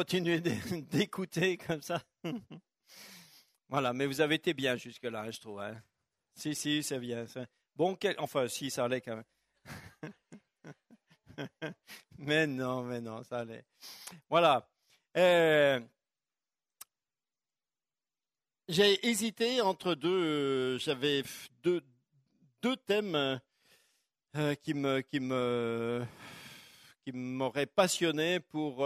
continuer d'écouter comme ça. Voilà, mais vous avez été bien jusque-là, je trouve. Hein. Si, c'est bien. Bon, enfin, si, ça allait quand même. Mais non, ça allait. Voilà. J'ai hésité entre j'avais deux thèmes qui m'auraient passionné pour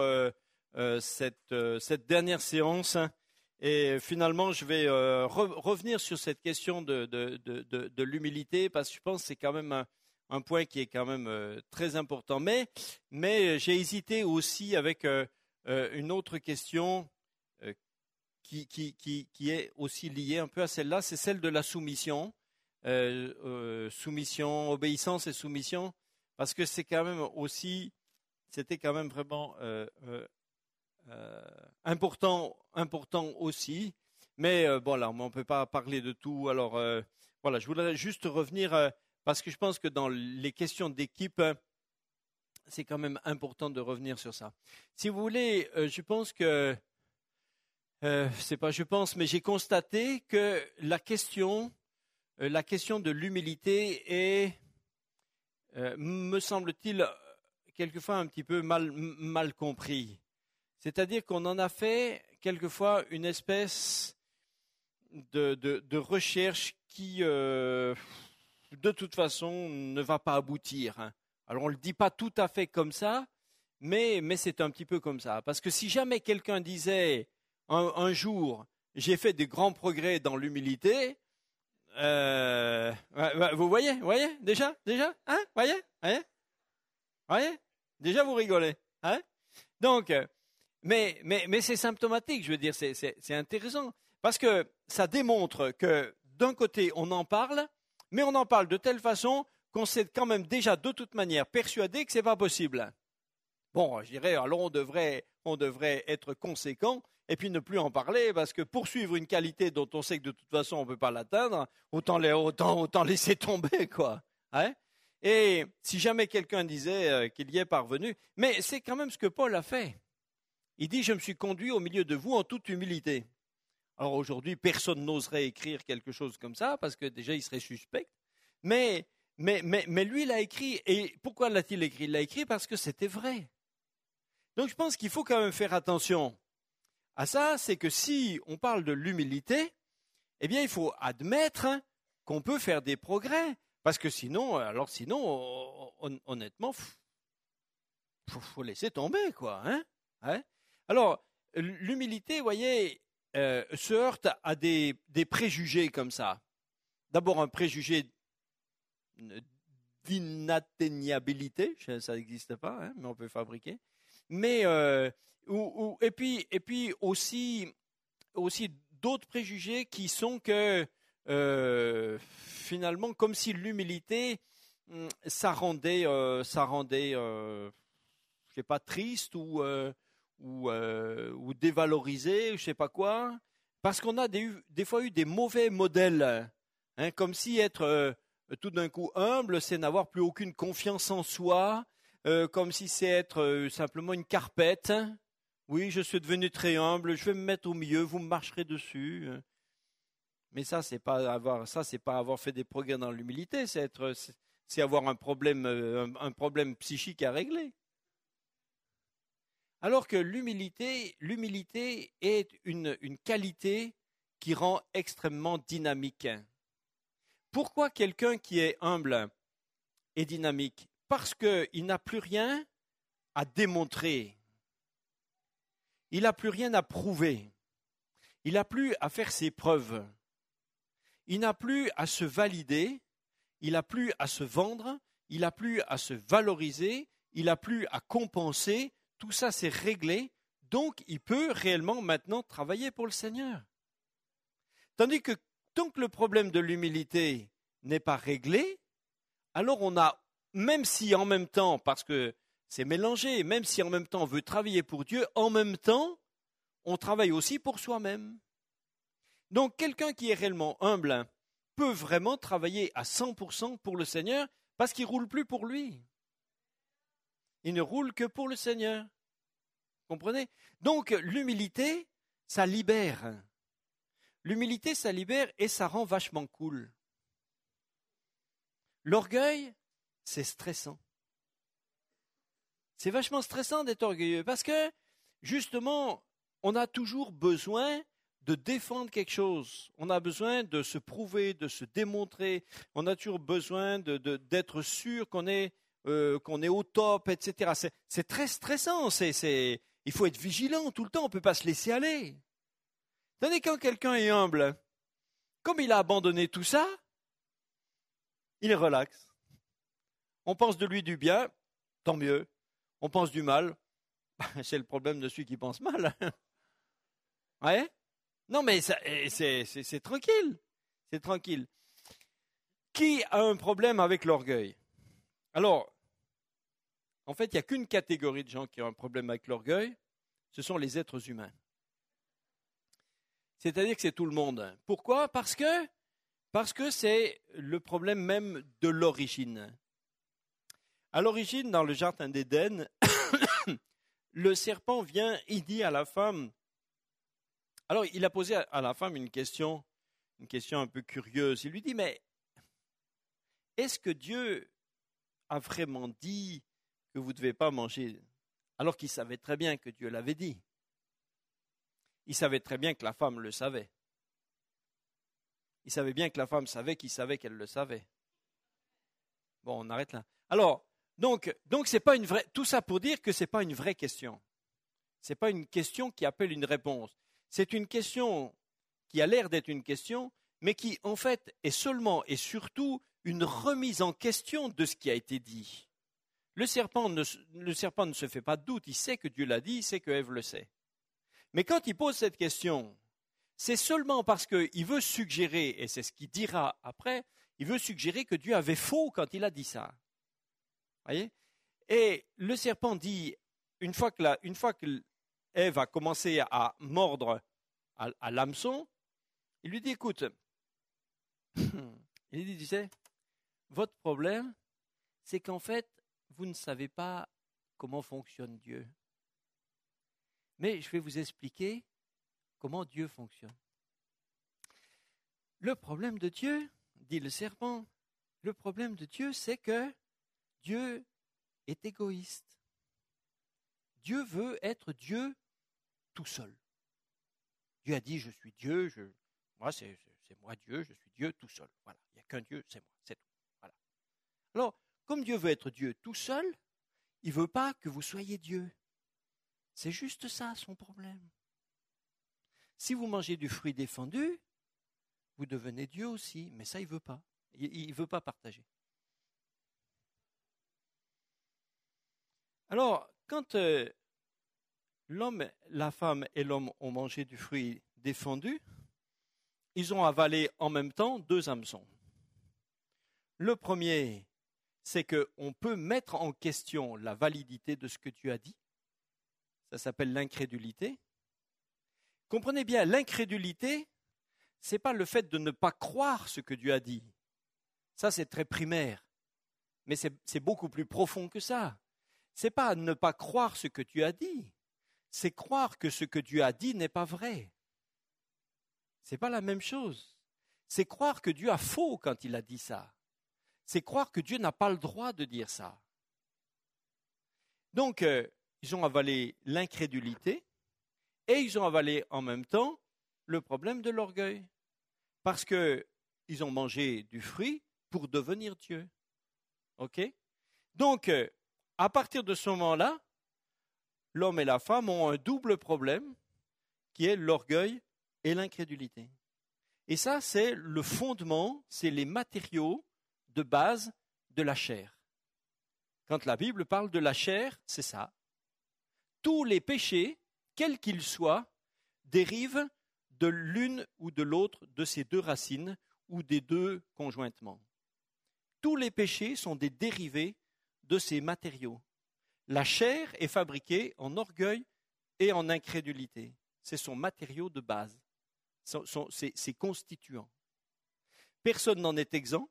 cette dernière séance. Et finalement, je vais revenir sur cette question de l'humilité parce que je pense que c'est quand même un point qui est quand même très important. Mais j'ai hésité aussi avec une autre question qui est aussi liée un peu à celle-là, c'est celle de la soumission. Soumission, obéissance et soumission, parce que c'était quand même vraiment important aussi. Mais voilà, on ne peut pas parler de tout. Alors voilà, je voudrais juste revenir parce que je pense que dans les questions d'équipe, c'est quand même important de revenir sur ça. Si vous voulez, je pense que c'est pas je pense, mais j'ai constaté que la question de l'humilité est, me semble-t-il, quelquefois un petit peu mal compris. C'est-à-dire qu'on en a fait quelquefois une espèce de recherche qui, de toute façon, ne va pas aboutir. Hein. Alors on ne le dit pas tout à fait comme ça, mais c'est un petit peu comme ça. Parce que si jamais quelqu'un disait un jour, j'ai fait des grands progrès dans l'humilité, vous voyez, déjà, hein, voyez, déjà vous rigolez, hein. Donc, mais c'est symptomatique, je veux dire, c'est intéressant parce que ça démontre que d'un côté on en parle, mais on en parle de telle façon qu'on s'est quand même déjà de toute manière persuadé que c'est pas possible. Bon, je dirais, alors on devrait être conséquent et puis ne plus en parler parce que poursuivre une qualité dont on sait que de toute façon on ne peut pas l'atteindre, autant laisser tomber, quoi. Hein? Et si jamais quelqu'un disait qu'il y est parvenu, mais c'est quand même ce que Paul a fait. Il dit, je me suis conduit au milieu de vous en toute humilité. Alors aujourd'hui, personne n'oserait écrire quelque chose comme ça parce que déjà il serait suspect. Mais lui, il a écrit. Et pourquoi l'a-t-il écrit? Il l'a écrit parce que c'était vrai. Donc je pense qu'il faut quand même faire attention à ça, c'est que si on parle de l'humilité, eh bien il faut admettre qu'on peut faire des progrès, parce que sinon, honnêtement, faut laisser tomber, quoi. Hein. Alors l'humilité, vous voyez, se heurte à des préjugés comme ça. D'abord un préjugé d'inatteignabilité, ça n'existe pas, hein, mais on peut fabriquer. Mais et puis aussi d'autres préjugés qui sont que finalement comme si l'humilité ça rendait je sais pas triste ou dévalorisé, je sais pas quoi, parce qu'on a des fois eu des mauvais modèles, hein, comme si être tout d'un coup humble, c'est n'avoir plus aucune confiance en soi. Comme si c'est être simplement une carpette. Oui, je suis devenu très humble, je vais me mettre au milieu, vous me marcherez dessus. Mais ça, c'est pas avoir fait des progrès dans l'humilité, c'est avoir un problème psychique à régler. Alors que l'humilité est une qualité qui rend extrêmement dynamique. Pourquoi quelqu'un qui est humble est dynamique? Parce qu'il n'a plus rien à démontrer. Il n'a plus rien à prouver. Il n'a plus à faire ses preuves. Il n'a plus à se valider. Il n'a plus à se vendre. Il n'a plus à se valoriser. Il n'a plus à compenser. Tout ça, c'est réglé. Donc, il peut réellement maintenant travailler pour le Seigneur. Tandis que tant que le problème de l'humilité n'est pas réglé, alors on a, même si en même temps, parce que c'est mélangé, même si en même temps on veut travailler pour Dieu, en même temps, on travaille aussi pour soi-même. Donc quelqu'un qui est réellement humble peut vraiment travailler à 100% pour le Seigneur parce qu'il ne roule plus pour lui. Il ne roule que pour le Seigneur. Comprenez? Donc, l'humilité, ça libère. L'humilité, ça libère et ça rend vachement cool. L'orgueil, c'est stressant. C'est vachement stressant d'être orgueilleux parce que, justement, on a toujours besoin de défendre quelque chose. On a besoin de se prouver, de se démontrer. On a toujours besoin d'être sûr qu'on est au top, etc. C'est très stressant. Il faut être vigilant tout le temps. On ne peut pas se laisser aller. Tandis que quand quelqu'un est humble, comme il a abandonné tout ça, il est relax. On pense de lui du bien, tant mieux. On pense du mal, c'est le problème de celui qui pense mal. Ouais? Non, mais c'est tranquille. C'est tranquille. Qui a un problème avec l'orgueil? Alors, en fait, il n'y a qu'une catégorie de gens qui ont un problème avec l'orgueil, ce sont les êtres humains. C'est-à-dire que c'est tout le monde. Pourquoi? Parce que c'est le problème même de l'origine. À l'origine, dans le jardin d'Éden, le serpent vient, il dit à la femme, alors il a posé à la femme une question un peu curieuse. Il lui dit, mais est-ce que Dieu a vraiment dit que vous ne devez pas manger, alors qu'il savait très bien que Dieu l'avait dit? Il savait très bien que la femme le savait. Il savait bien que la femme savait qu'il savait qu'elle le savait. Bon, on arrête là. Alors, donc c'est pas une vraie. Tout ça pour dire que c'est pas une vraie question. C'est pas une question qui appelle une réponse. C'est une question qui a l'air d'être une question, mais qui en fait est seulement et surtout une remise en question de ce qui a été dit. Le serpent ne se fait pas de doute. Il sait que Dieu l'a dit, il sait que Ève le sait. Mais quand il pose cette question, c'est seulement parce qu'il veut suggérer, et c'est ce qu'il dira après, il veut suggérer que Dieu avait faux quand il a dit ça. Voyez? Et le serpent dit, une fois que Ève a commencé à mordre à l'hameçon, il lui dit, écoute, il dit, tu sais, votre problème, c'est qu'en fait, vous ne savez pas comment fonctionne Dieu. Mais je vais vous expliquer comment Dieu fonctionne. Le problème de Dieu, dit le serpent, le problème de Dieu, c'est que Dieu est égoïste. Dieu veut être Dieu tout seul. Dieu a dit, je suis Dieu, moi c'est moi Dieu, je suis Dieu tout seul. Voilà, il n'y a qu'un Dieu, c'est moi, c'est tout. Voilà. Alors, comme Dieu veut être Dieu tout seul, il ne veut pas que vous soyez Dieu. C'est juste ça son problème. Si vous mangez du fruit défendu, vous devenez Dieu aussi, mais ça il ne veut pas. Il ne veut pas partager. Alors, quand la femme et l'homme ont mangé du fruit défendu, ils ont avalé en même temps 2 hameçons. Le premier, c'est qu'on peut mettre en question la validité de ce que Dieu a dit. Ça s'appelle l'incrédulité. Comprenez bien, l'incrédulité, ce n'est pas le fait de ne pas croire ce que Dieu a dit. Ça, c'est très primaire. Mais c'est beaucoup plus profond que ça. Ce n'est pas ne pas croire ce que Dieu a dit. C'est croire que ce que Dieu a dit n'est pas vrai. Ce n'est pas la même chose. C'est croire que Dieu a faux quand il a dit ça. C'est croire que Dieu n'a pas le droit de dire ça. Donc, ils ont avalé l'incrédulité et ils ont avalé en même temps le problème de l'orgueil. Parce qu'ils ont mangé du fruit pour devenir Dieu. OK? Donc, à partir de ce moment-là, l'homme et la femme ont un double problème qui est l'orgueil et l'incrédulité. Et ça, c'est le fondement, c'est les matériaux de base de la chair. Quand la Bible parle de la chair, c'est ça. Tous les péchés, quels qu'ils soient, dérivent de l'une ou de l'autre de ces 2 racines ou des 2 conjointement. Tous les péchés sont des dérivés de ces matériaux. La chair est fabriquée en orgueil et en incrédulité. C'est son matériau de base, ses constituants. Personne n'en est exempt,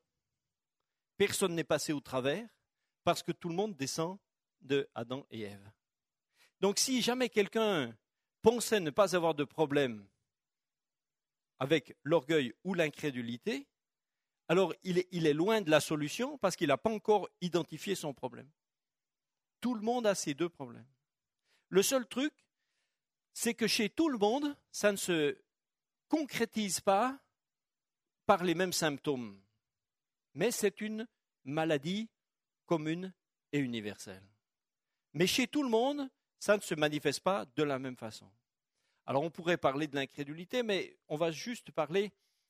personne n'est passé au travers, parce que tout le monde descend de Adam et Ève. Donc si jamais quelqu'un pensait ne pas avoir de problème avec l'orgueil ou l'incrédulité, alors il est loin de la solution parce qu'il n'a pas encore identifié son problème. Tout le monde a ces deux problèmes. Le seul truc, c'est que chez tout le monde, ça ne se concrétise pas par les mêmes symptômes. Mais c'est une maladie commune et universelle. Mais chez tout le monde, ça ne se manifeste pas de la même façon. Alors on pourrait parler de l'incrédulité, mais on va juste parler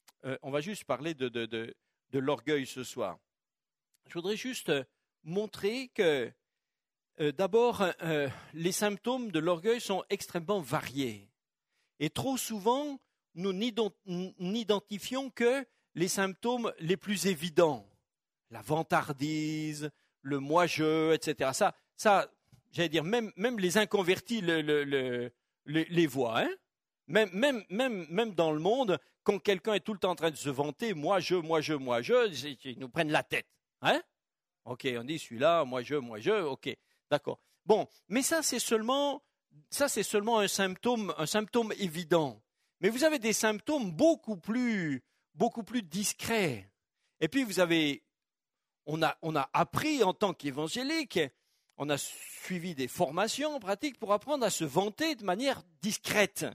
de l'orgueil ce soir. Je voudrais juste montrer que d'abord, les symptômes de l'orgueil sont extrêmement variés. Et trop souvent, nous n'identifions que les symptômes les plus évidents. La vantardise, le moi-je, etc. Ça, j'allais dire, même les inconvertis les voient. Hein? Même dans le monde, quand quelqu'un est tout le temps en train de se vanter, moi, je, ils nous prennent la tête. Hein? Ok, on dit celui-là, moi, je, ok, d'accord. Bon, mais ça, c'est seulement un symptôme évident. Mais vous avez des symptômes beaucoup plus discrets. Et puis, on a appris en tant qu'évangélique, on a suivi des formations pratiques pour apprendre à se vanter de manière discrète.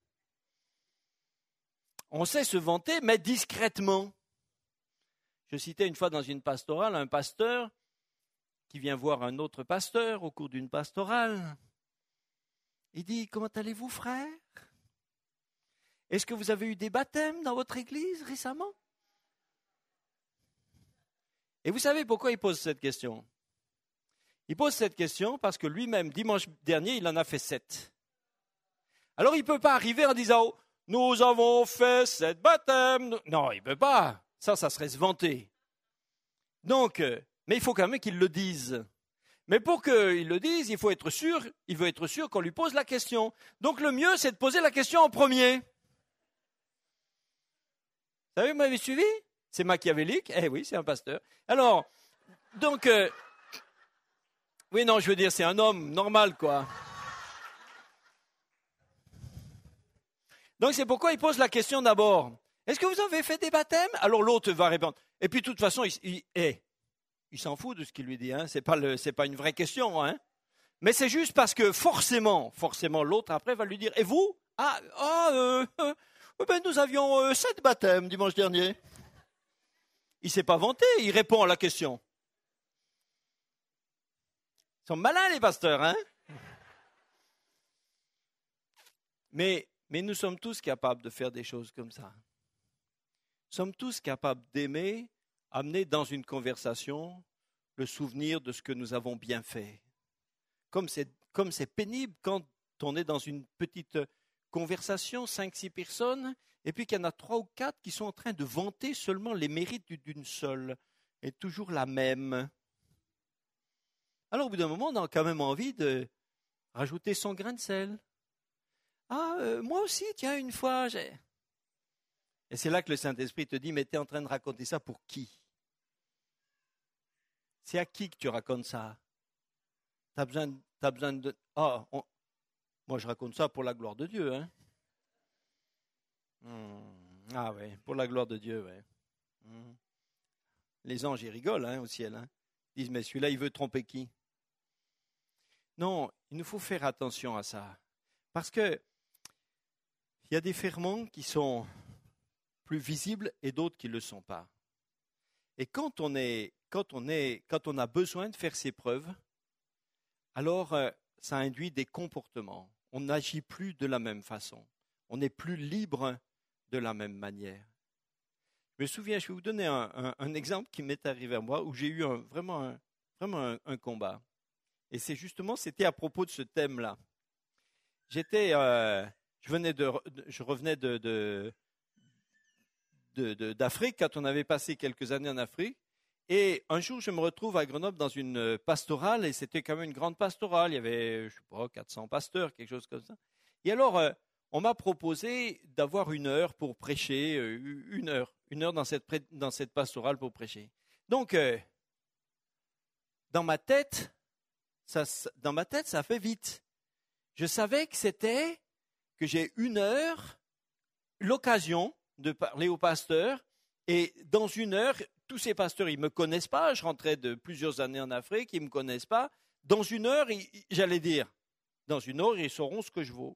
On sait se vanter, mais discrètement. Je citais une fois dans une pastorale un pasteur qui vient voir un autre pasteur au cours d'une pastorale. Il dit « Comment allez-vous, frère? Est-ce que vous avez eu des baptêmes dans votre église récemment ?» Et vous savez pourquoi il pose cette question? Il pose cette question parce que lui-même, dimanche dernier, il en a fait 7. Alors il ne peut pas arriver en disant oh, « Nous avons fait 7 baptêmes. » Non, il ne peut pas. Ça serait se vanter. Donc, mais il faut quand même qu'il le dise. Mais pour qu'il le dise, il veut être sûr qu'on lui pose la question. Donc le mieux, c'est de poser la question en premier. Vous savez, vous m'avez suivi? C'est machiavélique? Eh oui, c'est un pasteur. Alors, donc, oui, non, je veux dire, c'est un homme normal, quoi. Donc c'est pourquoi il pose la question d'abord. Est-ce que vous avez fait des baptêmes? Alors l'autre va répondre. Et puis de toute façon, il s'en fout de ce qu'il lui dit. Hein. C'est pas une vraie question. Hein. Mais c'est juste parce que forcément, l'autre après va lui dire. Et vous? Nous avions 7 baptêmes dimanche dernier. Il s'est pas vanté. Il répond à la question. Ils sont malins les pasteurs, hein? Mais nous sommes tous capables de faire des choses comme ça. Nous sommes tous capables d'aimer, amener dans une conversation le souvenir de ce que nous avons bien fait. Comme c'est pénible quand on est dans une petite conversation, 5-6 personnes, et puis qu'il y en a 3 ou 4 qui sont en train de vanter seulement les mérites d'une seule, et toujours la même. Alors au bout d'un moment, on a quand même envie de rajouter son grain de sel. Moi aussi, tiens, une fois, j'ai... Et c'est là que le Saint-Esprit te dit, mais tu es en train de raconter ça pour qui? C'est à qui que tu racontes ça? T'as besoin de... Moi, je raconte ça pour la gloire de Dieu. Hein? Ah oui, pour la gloire de Dieu, oui. Les anges, ils rigolent hein, au ciel. Hein? Ils disent, mais celui-là, il veut tromper qui? Non, il nous faut faire attention à ça. Parce que il y a des ferments qui sont plus visibles et d'autres qui ne le sont pas. Et quand on a besoin de faire ces preuves, alors ça induit des comportements. On n'agit plus de la même façon. On n'est plus libre de la même manière. Je me souviens, je vais vous donner un exemple qui m'est arrivé à moi où j'ai eu vraiment un combat. Et c'était à propos de ce thème-là. Je revenais d'Afrique, quand on avait passé quelques années en Afrique. Et un jour, je me retrouve à Grenoble dans une pastorale, et c'était quand même une grande pastorale. Il y avait, 400 pasteurs, quelque chose comme ça. Et alors, on m'a proposé d'avoir 1 heure pour prêcher, 1 heure dans cette pastorale pour prêcher. Donc, dans ma tête, ça fait vite. Je savais que j'ai 1 heure, l'occasion de parler aux pasteurs. Et dans 1 heure, tous ces pasteurs, ils ne me connaissent pas. Je rentrais de plusieurs années en Afrique, ils ne me connaissent pas. Dans 1 heure, j'allais dire, dans 1 heure, ils sauront ce que je vaux.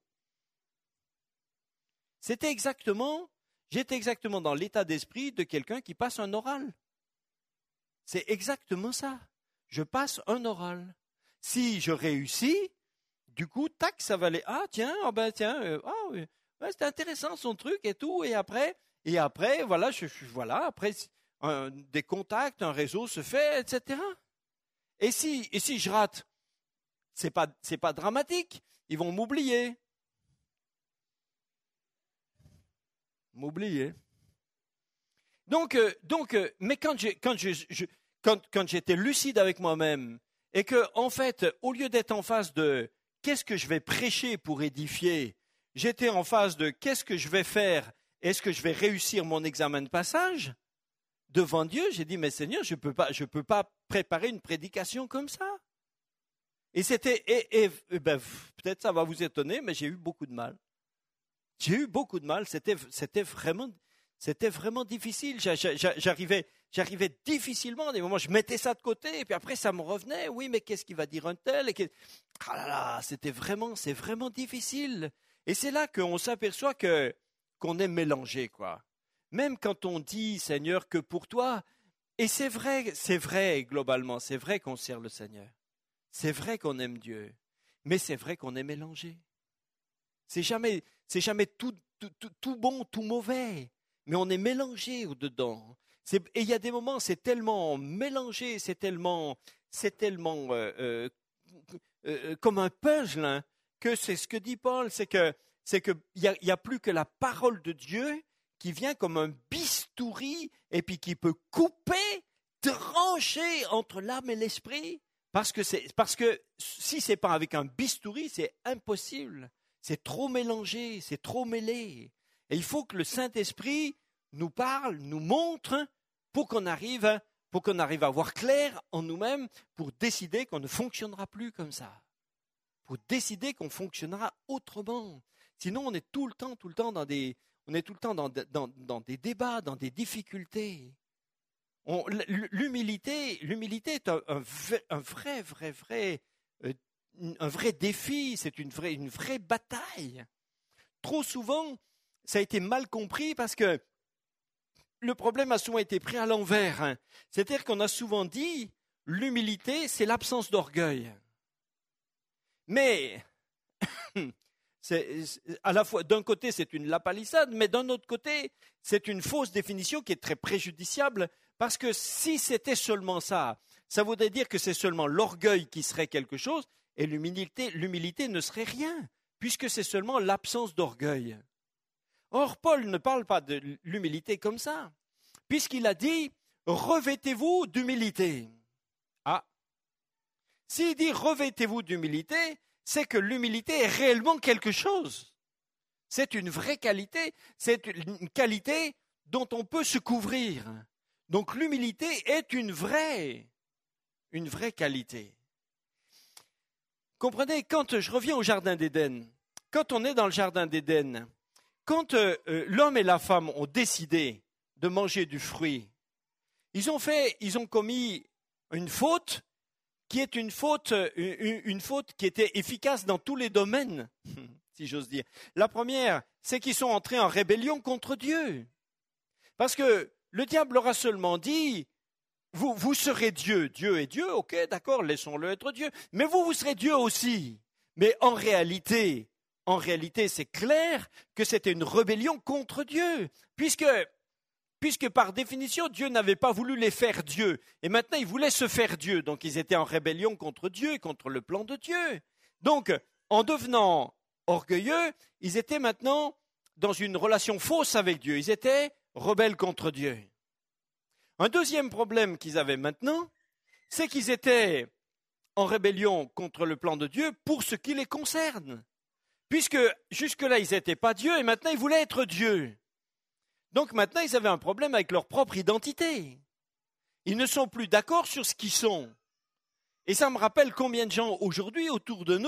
J'étais exactement dans l'état d'esprit de quelqu'un qui passe un oral. C'est exactement ça. Je passe un oral. Si je réussis, du coup, tac, ça va aller. Ah tiens, oui, ouais, c'est intéressant son truc et tout. Et après, voilà, après des contacts, un réseau se fait, etc. Et si je rate, c'est pas dramatique. Ils vont m'oublier. Donc, mais quand j'étais lucide avec moi-même et que, en fait, au lieu d'être en face de qu'est-ce que je vais prêcher pour édifier, j'étais en face de qu'est-ce que je vais faire, est-ce que je vais réussir mon examen de passage devant Dieu, j'ai dit mais Seigneur, je peux pas préparer une prédication comme ça. Et peut-être ça va vous étonner, mais j'ai eu beaucoup de mal. C'était vraiment difficile. J'arrivais difficilement. À des moments, je mettais ça de côté, et puis après, ça me revenait. Oui, mais qu'est-ce qu'il va dire un tel? Ah là là, c'est vraiment difficile. Et c'est là qu'on s'aperçoit qu'on est mélangé, quoi. Même quand on dit, Seigneur, que pour toi, et c'est vrai, globalement, c'est vrai qu'on sert le Seigneur. C'est vrai qu'on aime Dieu. Mais c'est vrai qu'on est mélangé. C'est jamais tout bon, tout mauvais, mais on est mélangé au-dedans. Et il y a des moments, c'est tellement mélangé, c'est tellement comme un puzzle, hein, que c'est ce que dit Paul, c'est que il y a plus que la parole de Dieu qui vient comme un bistouri et puis qui peut couper, trancher entre l'âme et l'esprit, parce que si c'est pas avec un bistouri, c'est impossible. C'est trop mélangé, c'est trop mêlé. Et il faut que le Saint-Esprit nous parle, nous montre, pour qu'on arrive à voir clair en nous-mêmes, pour décider qu'on ne fonctionnera plus comme ça. Pour décider qu'on fonctionnera autrement. Sinon, on est tout le temps dans des débats, dans des difficultés. L'humilité est un vrai défi, c'est une vraie bataille. Trop souvent, ça a été mal compris parce que le problème a souvent été pris à l'envers. Hein. C'est-à-dire qu'on a souvent dit, l'humilité, c'est l'absence d'orgueil. Mais, à la fois, d'un côté, c'est une lapalissade, mais d'un autre côté, c'est une fausse définition qui est très préjudiciable, parce que si c'était seulement ça, ça voudrait dire que c'est seulement l'orgueil qui serait quelque chose, et l'humilité ne serait rien, puisque c'est seulement l'absence d'orgueil. Or, Paul ne parle pas de l'humilité comme ça, puisqu'il a dit « revêtez-vous d'humilité ». Ah, s'il dit « revêtez-vous d'humilité », c'est que l'humilité est réellement quelque chose. C'est une vraie qualité, c'est une qualité dont on peut se couvrir. Donc l'humilité est une vraie qualité. Comprenez, quand je reviens au Jardin d'Éden, quand on est dans le Jardin d'Éden, quand l'homme et la femme ont décidé de manger du fruit, ils ont commis une faute qui est une faute qui était efficace dans tous les domaines, si j'ose dire. La première, c'est qu'ils sont entrés en rébellion contre Dieu. Parce que le diable leur a seulement dit, vous serez Dieu. Dieu est Dieu, ok, d'accord, laissons-le être Dieu. Mais vous serez Dieu aussi. Mais en réalité, c'est clair que c'était une rébellion contre Dieu. Puisque par définition, Dieu n'avait pas voulu les faire Dieu. Et maintenant, ils voulaient se faire Dieu. Donc, ils étaient en rébellion contre Dieu et contre le plan de Dieu. Donc, en devenant orgueilleux, ils étaient maintenant dans une relation fausse avec Dieu. Ils étaient rebelles contre Dieu. Un deuxième problème qu'ils avaient maintenant, c'est qu'ils étaient en rébellion contre le plan de Dieu pour ce qui les concerne. Puisque jusque-là, ils n'étaient pas Dieu et maintenant, ils voulaient être Dieu. Donc maintenant, ils avaient un problème avec leur propre identité. Ils ne sont plus d'accord sur ce qu'ils sont. Et ça me rappelle combien de gens aujourd'hui autour de nous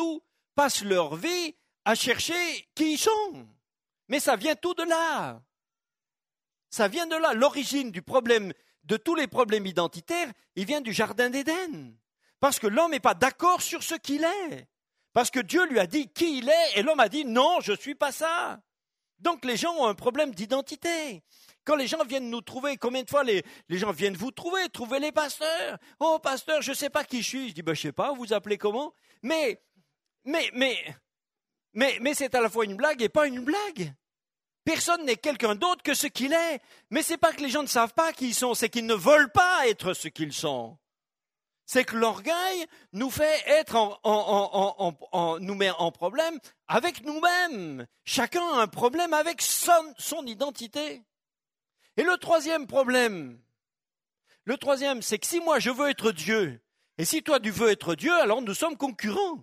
passent leur vie à chercher qui ils sont. Mais ça vient tout de là. Ça vient de là. L'origine du problème, de tous les problèmes identitaires, il vient du Jardin d'Éden. Parce que l'homme n'est pas d'accord sur ce qu'il est. Parce que Dieu lui a dit qui il est, et l'homme a dit non, je ne suis pas ça. Donc les gens ont un problème d'identité. Quand les gens viennent nous trouver, combien de fois les gens viennent vous trouver les pasteurs. Oh pasteur, je ne sais pas qui je suis. Je dis, je ne sais pas, vous vous appelez comment? Mais c'est à la fois une blague et pas une blague. Personne n'est quelqu'un d'autre que ce qu'il est. Mais ce n'est pas que les gens ne savent pas qui ils sont, c'est qu'ils ne veulent pas être ce qu'ils sont. C'est que l'orgueil nous fait être nous met en problème avec nous-mêmes. Chacun a un problème avec son identité. Et le troisième problème, c'est que si moi je veux être Dieu, et si toi tu veux être Dieu, alors nous sommes concurrents.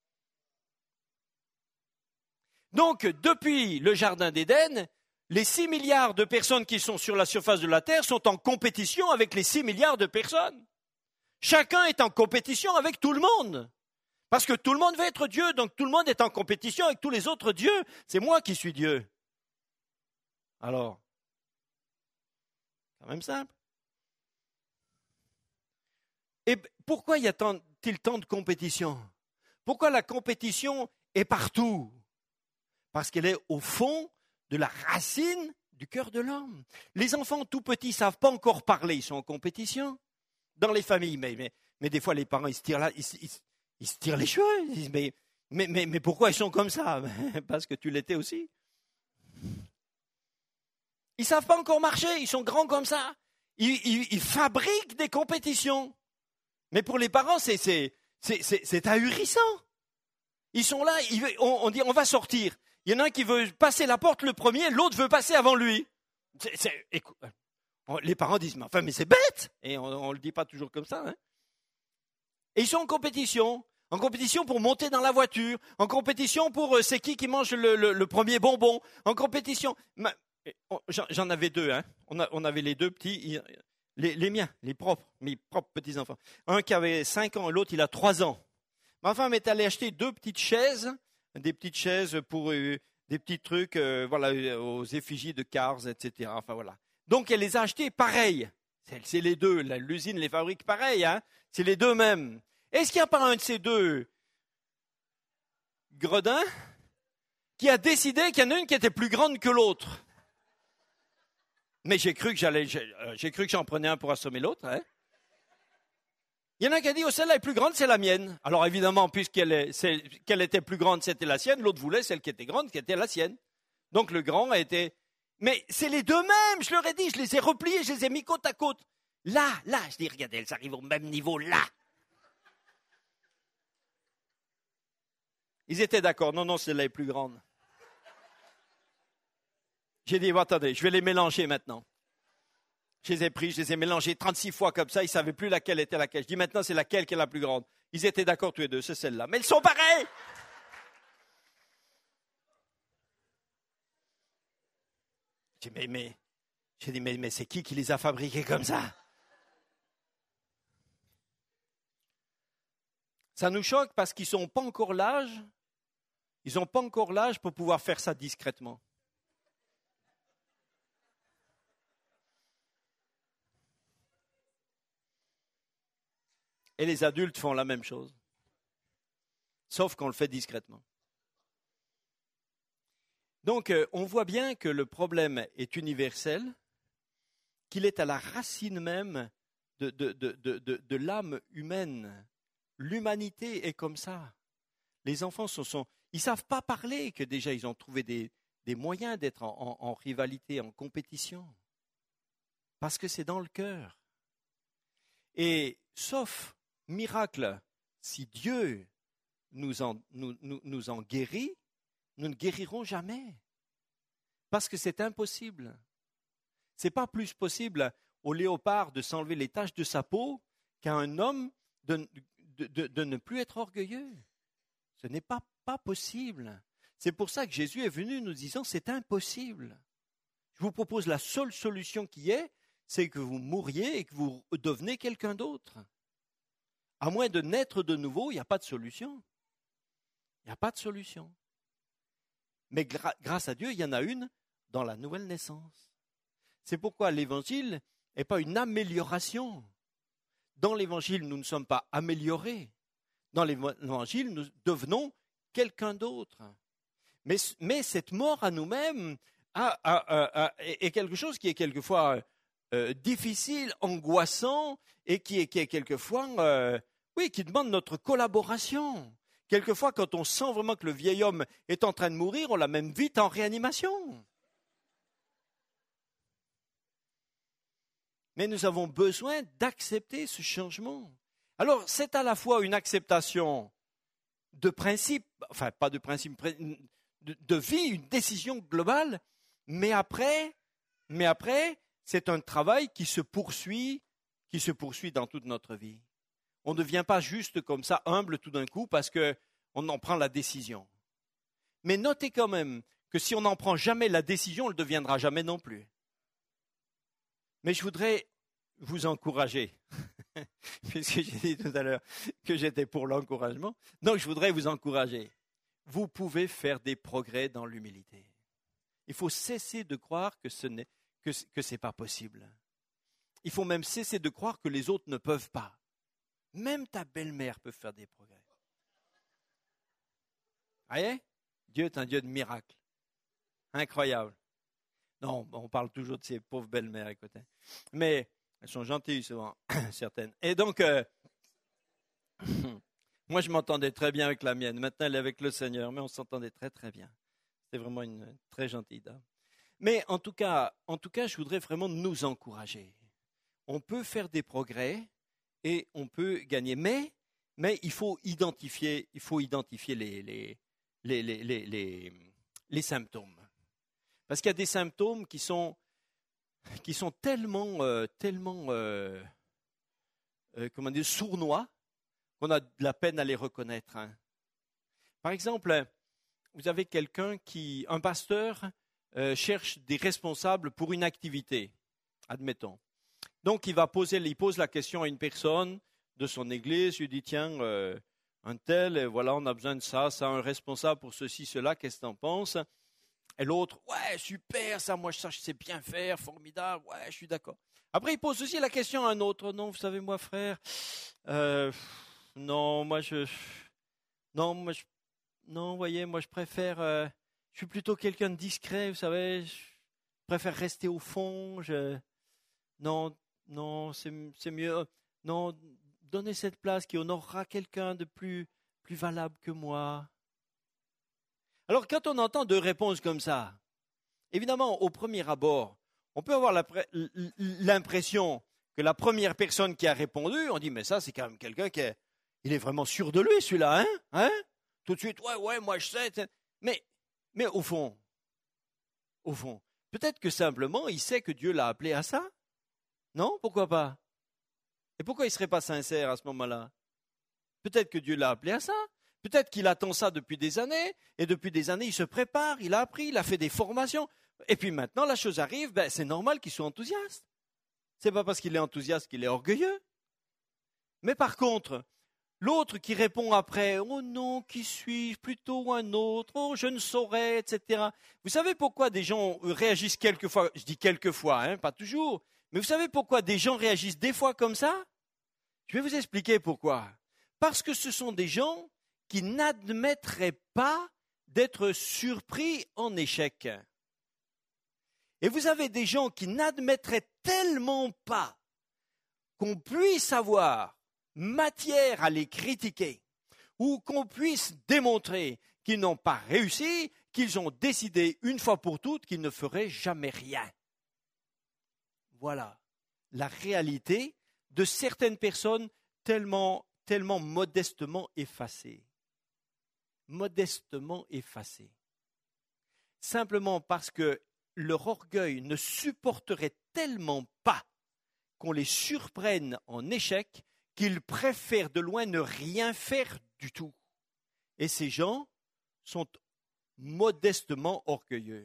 Donc, depuis le Jardin d'Éden, les 6 milliards de personnes qui sont sur la surface de la Terre sont en compétition avec les 6 milliards de personnes. Chacun est en compétition avec tout le monde. Parce que tout le monde veut être Dieu, donc tout le monde est en compétition avec tous les autres dieux. C'est moi qui suis Dieu. Alors, c'est quand même simple. Et pourquoi y a-t-il tant de compétition? Pourquoi la compétition est partout? Parce qu'elle est au fond de la racine du cœur de l'homme. Les enfants tout petits ne savent pas encore parler, ils sont en compétition. Dans les familles, mais des fois les parents ils se tirent les cheveux, ils disent mais pourquoi ils sont comme ça? Parce que tu l'étais aussi. Ils savent pas encore marcher, ils sont grands comme ça. Ils fabriquent des compétitions. Mais pour les parents c'est ahurissant. Ils sont là, on dit on va sortir. Il y en a un qui veut passer la porte le premier, l'autre veut passer avant lui. Écoute, les parents disent, mais c'est bête. Et on ne le dit pas toujours comme ça. Hein. Et ils sont en compétition pour monter dans la voiture, en compétition pour c'est qui mange le premier bonbon, en compétition. J'en avais deux. Hein. On avait les deux petits, les miens, mes propres petits-enfants. Un qui avait 5 ans et l'autre, il a 3 ans. Ma femme est allée acheter des petites chaises pour des petits trucs aux effigies de Cars, etc. Enfin voilà. Donc, elle les a achetés pareils. C'est les deux. L'usine les fabrique pareil. Hein. C'est les deux mêmes. Est-ce qu'il n'y a pas un de ces deux gredins qui a décidé qu'il y en a une qui était plus grande que l'autre? Mais j'ai cru que j'en prenais un pour assommer l'autre. Hein. Il y en a qui a dit, celle-là est plus grande, c'est la mienne. Alors évidemment, puisqu'elle était plus grande, c'était la sienne. L'autre voulait celle qui était grande, qui était la sienne. Donc le grand a été... Mais c'est les deux mêmes, je leur ai dit, je les ai repliés, je les ai mis côte à côte. Là, je dis, regardez, elles arrivent au même niveau, là. Ils étaient d'accord, non, celle-là est plus grande. J'ai dit, attendez, je vais les mélanger maintenant. Je les ai pris, je les ai mélangés 36 fois comme ça, ils ne savaient plus laquelle était laquelle. Je dis, maintenant, c'est laquelle qui est la plus grande. Ils étaient d'accord tous les deux, c'est celle-là. Mais elles sont pareilles. J'ai dit, mais c'est qui les a fabriqués comme ça? Ça nous choque parce qu'ils n'ont pas encore l'âge. Ils n'ont pas encore l'âge pour pouvoir faire ça discrètement. Et les adultes font la même chose. Sauf qu'on le fait discrètement. Donc, on voit bien que le problème est universel, qu'il est à la racine même de l'âme humaine. L'humanité est comme ça. Les enfants ils ne savent pas parler, que déjà ils ont trouvé des moyens d'être en rivalité, en compétition. Parce que c'est dans le cœur. Et sauf miracle, si Dieu nous en guérit, nous ne guérirons jamais. Parce que c'est impossible. Ce n'est pas plus possible au léopard de s'enlever les taches de sa peau qu'à un homme de ne plus être orgueilleux. Ce n'est pas possible. C'est pour ça que Jésus est venu nous disant c'est impossible. Je vous propose la seule solution qui est, c'est que vous mouriez et que vous devenez quelqu'un d'autre. À moins de naître de nouveau, il n'y a pas de solution. Il n'y a pas de solution. Mais grâce à Dieu, il y en a une dans la nouvelle naissance. C'est pourquoi l'évangile n'est pas une amélioration. Dans l'évangile, nous ne sommes pas améliorés. Dans l'évangile, nous devenons quelqu'un d'autre. Mais cette mort à nous-mêmes est quelque chose qui est quelquefois difficile, angoissant, et qui est quelquefois, qui demande notre collaboration. Quelquefois, quand on sent vraiment que le vieil homme est en train de mourir, on l'amène vite en réanimation. Mais nous avons besoin d'accepter ce changement. Alors, c'est à la fois une acceptation de principe, enfin pas de principe, de vie, une décision globale, mais après, c'est un travail qui se poursuit dans toute notre vie. On ne devient pas juste comme ça humble tout d'un coup parce qu'on en prend la décision. Mais notez quand même que si on n'en prend jamais la décision, on ne le deviendra jamais non plus. Mais je voudrais vous encourager, puisque j'ai dit tout à l'heure que j'étais pour l'encouragement. Donc je voudrais vous encourager. Vous pouvez faire des progrès dans l'humilité. Il faut cesser de croire que ce n'est pas possible. Il faut même cesser de croire que les autres ne peuvent pas. Même ta belle-mère peut faire des progrès. Voyez ? Dieu est un Dieu de miracles. Incroyable. Non, on parle toujours de ces pauvres belles-mères, écoutez. Mais elles sont gentilles souvent, certaines. Et donc, moi je m'entendais très bien avec la mienne. Maintenant elle est avec le Seigneur, mais on s'entendait très très bien. C'est vraiment une très gentille dame. Mais en tout cas, je voudrais vraiment nous encourager. On peut faire des progrès et on peut gagner. Mais il faut identifier les symptômes. Parce qu'il y a des symptômes qui sont tellement sournois qu'on a de la peine à les reconnaître. Hein. Par exemple, vous avez un pasteur cherche des responsables pour une activité, admettons. Donc il pose la question à une personne de son église, il lui dit tiens, un tel, voilà, on a besoin de ça, un responsable pour ceci, cela, qu'est-ce que tu en penses ? Et l'autre, ouais, super, ça, moi, je sais bien faire, formidable, ouais, je suis d'accord. Après, il pose aussi la question à un autre, non, vous savez, moi, frère, non, voyez, moi, je préfère, je suis plutôt quelqu'un de discret, vous savez, je préfère rester au fond, non, c'est mieux, non, donnez cette place qui honorera quelqu'un de plus valable que moi. Alors, quand on entend deux réponses comme ça, évidemment, au premier abord, on peut avoir l'impression que la première personne qui a répondu, on dit, mais ça, c'est quand même quelqu'un il est vraiment sûr de lui, celui-là, hein? Tout de suite, ouais, moi, je sais. Mais au fond, peut-être que simplement, il sait que Dieu l'a appelé à ça. Non? Pourquoi pas? Et pourquoi il ne serait pas sincère à ce moment-là? Peut-être que Dieu l'a appelé à ça. Peut-être qu'il attend ça depuis des années, et depuis des années, il se prépare, il a appris, il a fait des formations. Et puis maintenant, la chose arrive, c'est normal qu'il soit enthousiaste. Ce n'est pas parce qu'il est enthousiaste qu'il est orgueilleux. Mais par contre, l'autre qui répond après, oh non, qui suis-je, plutôt un autre, oh je ne saurais, etc. Vous savez pourquoi des gens réagissent quelquefois, je dis quelquefois, pas toujours, mais vous savez pourquoi des gens réagissent des fois comme ça? Je vais vous expliquer pourquoi. Parce que ce sont des gens qui n'admettraient pas d'être surpris en échec. Et vous avez des gens qui n'admettraient tellement pas qu'on puisse avoir matière à les critiquer ou qu'on puisse démontrer qu'ils n'ont pas réussi, qu'ils ont décidé une fois pour toutes qu'ils ne feraient jamais rien. Voilà la réalité de certaines personnes tellement modestement effacées. Modestement effacées. Simplement parce que leur orgueil ne supporterait tellement pas qu'on les surprenne en échec qu'ils préfèrent de loin ne rien faire du tout. Et ces gens sont modestement orgueilleux.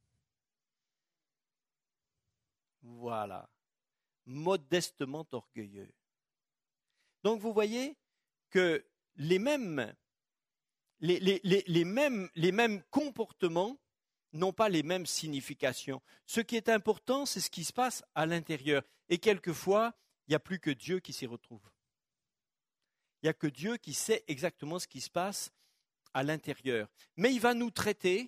Voilà. Modestement orgueilleux. Donc vous voyez que les mêmes les mêmes comportements n'ont pas les mêmes significations. Ce qui est important, c'est ce qui se passe à l'intérieur. Et quelquefois, il n'y a plus que Dieu qui s'y retrouve. Il n'y a que Dieu qui sait exactement ce qui se passe à l'intérieur. Mais il va nous traiter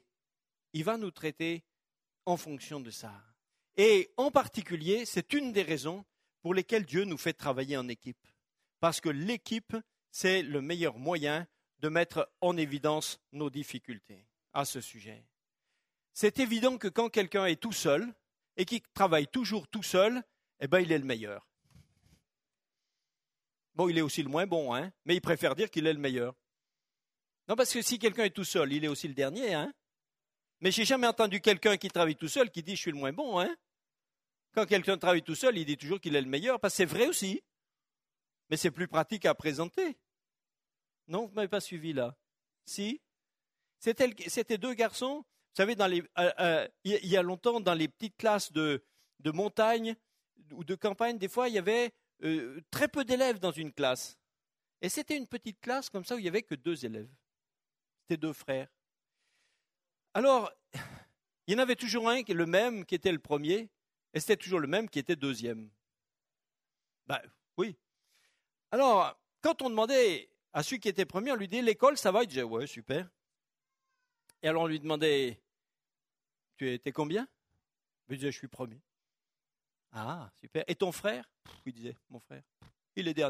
en fonction de ça. Et en particulier, c'est une des raisons pour lesquelles Dieu nous fait travailler en équipe. Parce que l'équipe, c'est le meilleur moyen de mettre en évidence nos difficultés à ce sujet. C'est évident que quand quelqu'un est tout seul et qu'il travaille toujours tout seul, eh ben, il est le meilleur. Bon, il est aussi le moins bon, hein, mais il préfère dire qu'il est le meilleur. Non, parce que si quelqu'un est tout seul, il est aussi le dernier, hein. Mais j'ai jamais entendu quelqu'un qui travaille tout seul qui dit « je suis le moins bon », hein. Quand quelqu'un travaille tout seul, il dit toujours qu'il est le meilleur, parce que c'est vrai aussi. Mais c'est plus pratique à présenter. Non, vous ne m'avez pas suivi là. Si. C'était deux garçons, vous savez, il y a longtemps, dans les petites classes de montagne ou de campagne, des fois, il y avait très peu d'élèves dans une classe. Et c'était une petite classe comme ça où il n'y avait que 2 élèves. C'était 2 frères. Alors, il y en avait toujours un, le même, qui était le premier, et c'était toujours le même qui était deuxième. Ben, oui. Alors, quand on demandait à celui qui était premier, on lui disait « l'école, ça va ?» Il disait « ouais, super ». Et alors on lui demandait « tu étais combien ?» Il disait « je suis premier ». « Ah, super. Et ton frère ?» Il disait « mon frère, il est dernier ».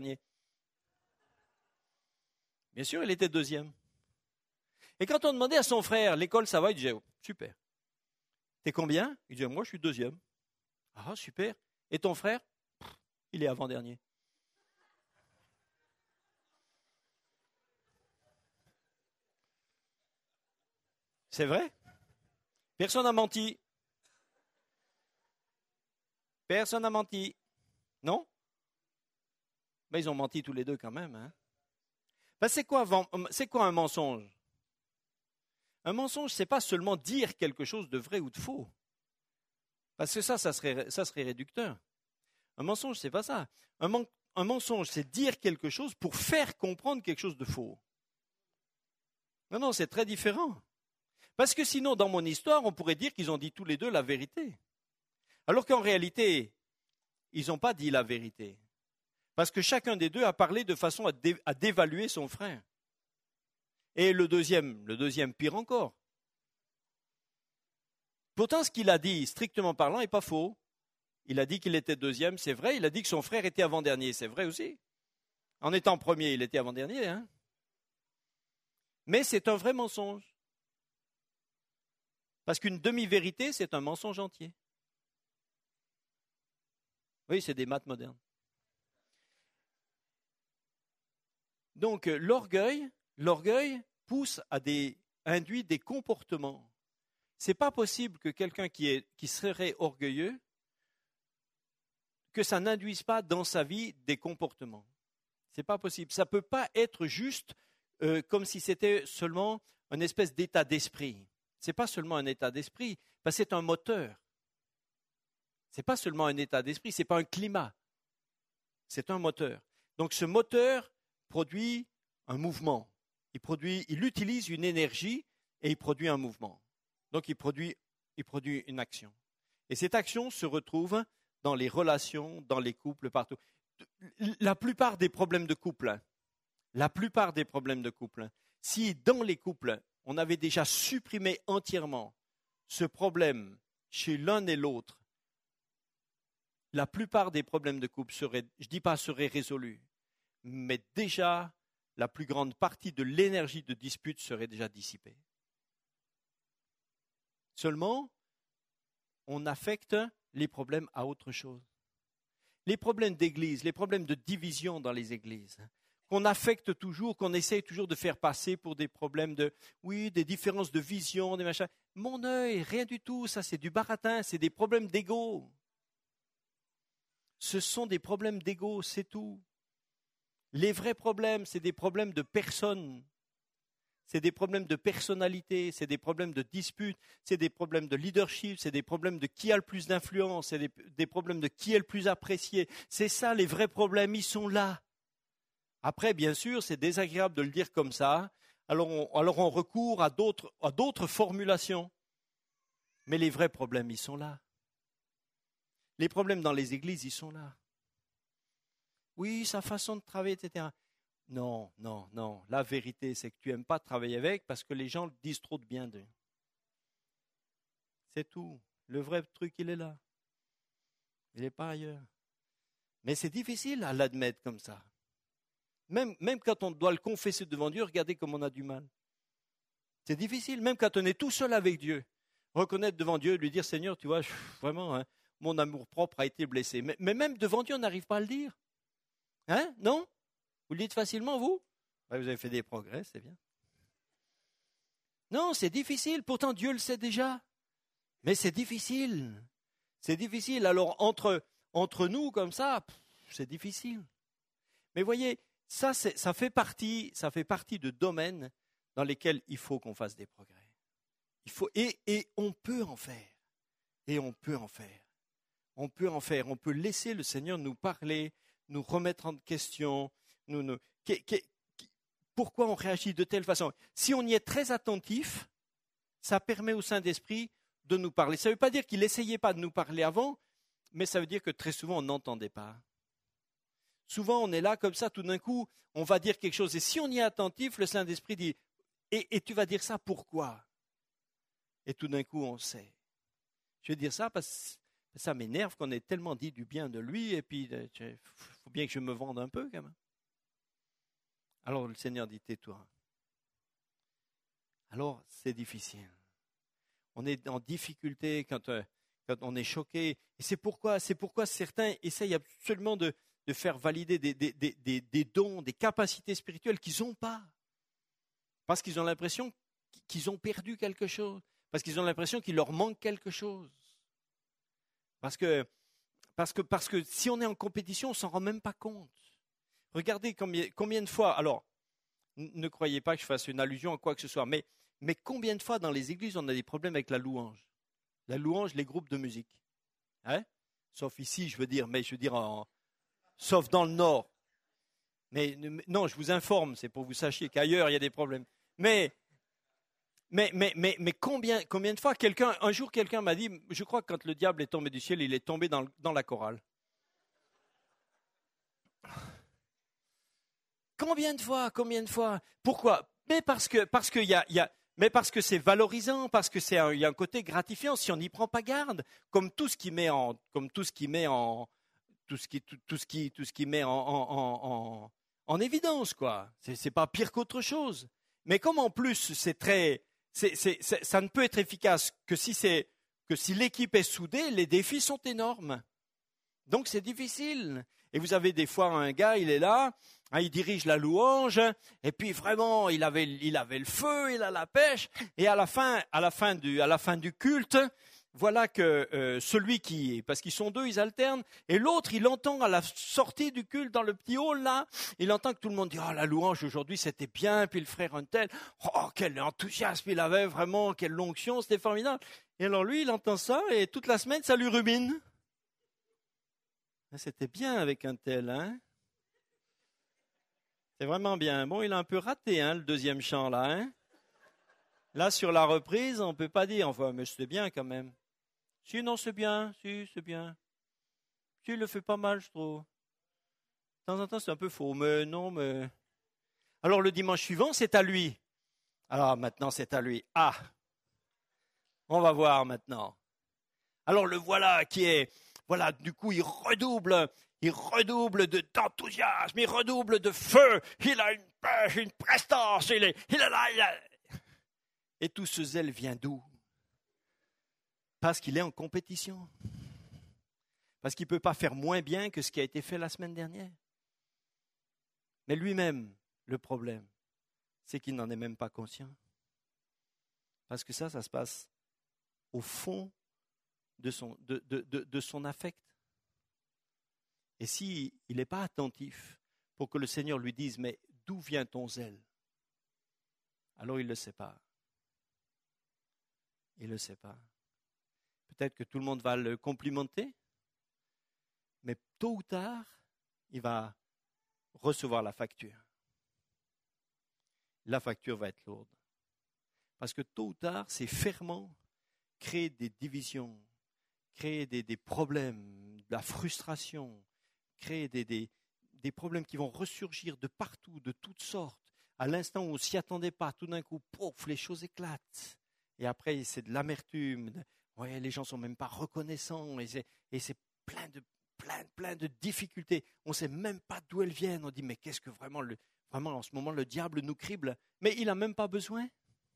Bien sûr, il était deuxième. Et quand on demandait à son frère « l'école, ça va ?» Il disait oh, « super ». « T'es combien ?» Il disait « moi, je suis deuxième ». « Ah, super. Et ton frère ?» Il est avant-dernier. C'est vrai? Personne n'a menti. Personne n'a menti. Non? Mais ils ont menti tous les deux quand même. Hein? Ben, c'est quoi un mensonge? Un mensonge, ce n'est pas seulement dire quelque chose de vrai ou de faux. Parce que ça serait réducteur. Un mensonge, ce n'est pas ça. Un mensonge, c'est dire quelque chose pour faire comprendre quelque chose de faux. Non, c'est très différent. Parce que sinon, dans mon histoire, on pourrait dire qu'ils ont dit tous les deux la vérité. Alors qu'en réalité, ils n'ont pas dit la vérité. Parce que chacun des deux a parlé de façon à dévaluer son frère. Et le deuxième pire encore. Pourtant, ce qu'il a dit, strictement parlant, n'est pas faux. Il a dit qu'il était deuxième, c'est vrai. Il a dit que son frère était avant-dernier, c'est vrai aussi. En étant premier, il était avant-dernier. Hein? Mais c'est un vrai mensonge. Parce qu'une demi-vérité, c'est un mensonge entier. Oui, c'est des maths modernes. Donc, l'orgueil induit des comportements. Ce n'est pas possible que quelqu'un qui serait orgueilleux, que ça n'induise pas dans sa vie des comportements. Ce n'est pas possible. Ça ne peut pas être juste comme si c'était seulement une espèce d'état d'esprit. Ce n'est pas seulement un état d'esprit, parce que c'est un moteur. Ce n'est pas seulement un état d'esprit, ce n'est pas un climat. C'est un moteur. Donc ce moteur produit un mouvement. Il utilise une énergie et il produit un mouvement. Donc il produit une action. Et cette action se retrouve dans les relations, dans les couples, partout. La plupart des problèmes de couple, si dans les couples, on avait déjà supprimé entièrement ce problème chez l'un et l'autre, la plupart des problèmes de couple seraient résolus, mais déjà la plus grande partie de l'énergie de dispute serait déjà dissipée. Seulement, on affecte les problèmes à autre chose. Les problèmes d'église, les problèmes de division dans les églises, qu'on affecte toujours, qu'on essaye toujours de faire passer pour des problèmes des différences de vision, des machins. Mon œil, rien du tout, ça c'est du baratin, c'est des problèmes d'ego. Ce sont des problèmes d'ego, c'est tout. Les vrais problèmes, c'est des problèmes de personnes. C'est des problèmes de personnalité, c'est des problèmes de dispute, c'est des problèmes de leadership, c'est des problèmes de qui a le plus d'influence, c'est des problèmes de qui est le plus apprécié. C'est ça, les vrais problèmes, ils sont là. Après, bien sûr, c'est désagréable de le dire comme ça, alors on recourt à d'autres formulations. Mais les vrais problèmes, ils sont là. Les problèmes dans les églises, ils sont là. Oui, sa façon de travailler, etc. Non. La vérité, c'est que tu n'aimes pas travailler avec parce que les gens disent trop de bien d'eux. C'est tout. Le vrai truc, il est là. Il n'est pas ailleurs. Mais c'est difficile à l'admettre comme ça. Même quand on doit le confesser devant Dieu, regardez comme on a du mal. C'est difficile, même quand on est tout seul avec Dieu. Reconnaître devant Dieu, lui dire, Seigneur, tu vois, vraiment, hein, mon amour-propre a été blessé. Mais même devant Dieu, on n'arrive pas à le dire. Hein? Non? Vous le dites facilement, vous? Ouais, vous avez fait des progrès, c'est bien. Non, c'est difficile. Pourtant, Dieu le sait déjà. Mais c'est difficile. C'est difficile. Alors, entre nous, comme ça, c'est difficile. Mais voyez, ça fait partie de domaines dans lesquels il faut qu'on fasse des progrès. Et on peut en faire. Et on peut en faire. On peut en faire. On peut laisser le Seigneur nous parler, nous remettre en question. Pourquoi on réagit de telle façon? Si on y est très attentif, ça permet au Saint-Esprit de nous parler. Ça ne veut pas dire qu'il n'essayait pas de nous parler avant, mais ça veut dire que très souvent on n'entendait pas. Souvent on est là comme ça, tout d'un coup, on va dire quelque chose. Et si on y est attentif, le Saint-Esprit dit, et tu vas dire ça pourquoi? Et tout d'un coup on sait. Je vais dire ça parce que ça m'énerve qu'on ait tellement dit du bien de lui, et puis il faut bien que je me vende un peu quand même. Alors le Seigneur dit, tais-toi. Alors c'est difficile. On est en difficulté quand on est choqué. Et c'est pourquoi certains essayent absolument de faire valider des dons, des capacités spirituelles qu'ils n'ont pas. Parce qu'ils ont l'impression qu'ils ont perdu quelque chose. Parce qu'ils ont l'impression qu'il leur manque quelque chose. Parce que si on est en compétition, on ne s'en rend même pas compte. Regardez combien de fois, alors, ne croyez pas que je fasse une allusion à quoi que ce soit, mais combien de fois dans les églises on a des problèmes avec la louange? La louange, les groupes de musique. Hein? Sauf ici, sauf dans le Nord. Mais non, je vous informe, c'est pour que vous sachiez qu'ailleurs, il y a des problèmes. Mais combien de fois un jour quelqu'un m'a dit, je crois que quand le diable est tombé du ciel, il est tombé dans la chorale. Combien de fois? Pourquoi? Mais parce que c'est valorisant, parce que il y a un côté gratifiant si on n'y prend pas garde, comme tout ce qui met en évidence, quoi. C'est pas pire qu'autre chose. Mais comme en plus ça ne peut être efficace que si l'équipe est soudée, les défis sont énormes. Donc c'est difficile. Et vous avez des fois un gars, il est là, hein, il dirige la louange, et puis vraiment il avait le feu, il a la pêche, et à la fin du culte, voilà que parce qu'ils sont deux, ils alternent, et l'autre il entend à la sortie du culte dans le petit hall là, il entend que tout le monde dit la louange aujourd'hui c'était bien, puis le frère un tel, quel enthousiasme il avait vraiment, quelle onction, c'était formidable. Et alors lui il entend ça et toute la semaine ça lui rumine. C'était bien avec un tel, hein? C'est vraiment bien. Bon, il a un peu raté, hein, le deuxième chant, là, hein? Là, sur la reprise, on ne peut pas dire, enfin, mais c'était bien quand même. Si, non, c'est bien, si, c'est bien. Si, il le fait pas mal, je trouve. De temps en temps, c'est un peu faux, mais non, mais... Alors, le dimanche suivant, c'est à lui. Alors, maintenant, c'est à lui. Ah! On va voir maintenant. Alors, le voilà qui est... Voilà, du coup, il redouble d'enthousiasme, il redouble de feu, il a une pêche, une prestance, il a là. Et tout ce zèle vient d'où? Parce qu'il est en compétition. Parce qu'il ne peut pas faire moins bien que ce qui a été fait la semaine dernière. Mais lui-même, le problème, c'est qu'il n'en est même pas conscient. Parce que ça se passe au fond de son affect. Et s'il n'est pas attentif pour que le Seigneur lui dise, mais d'où vient ton zèle? Alors il ne le sait pas. Il ne le sait pas. Peut-être que tout le monde va le complimenter, mais tôt ou tard, il va recevoir la facture. la facture va être lourde. Parce que tôt ou tard, ces ferments créent des divisions, créent des problèmes, de la frustration, créent des problèmes qui vont ressurgir de partout, de toutes sortes. À l'instant où on ne s'y attendait pas, tout d'un coup, pouf, les choses éclatent. Et après, c'est de l'amertume. Ouais, les gens ne sont même pas reconnaissants. Et c'est plein de difficultés. On ne sait même pas d'où elles viennent. On dit, mais qu'est-ce que vraiment en ce moment, le diable nous crible. Mais il n'a même pas besoin.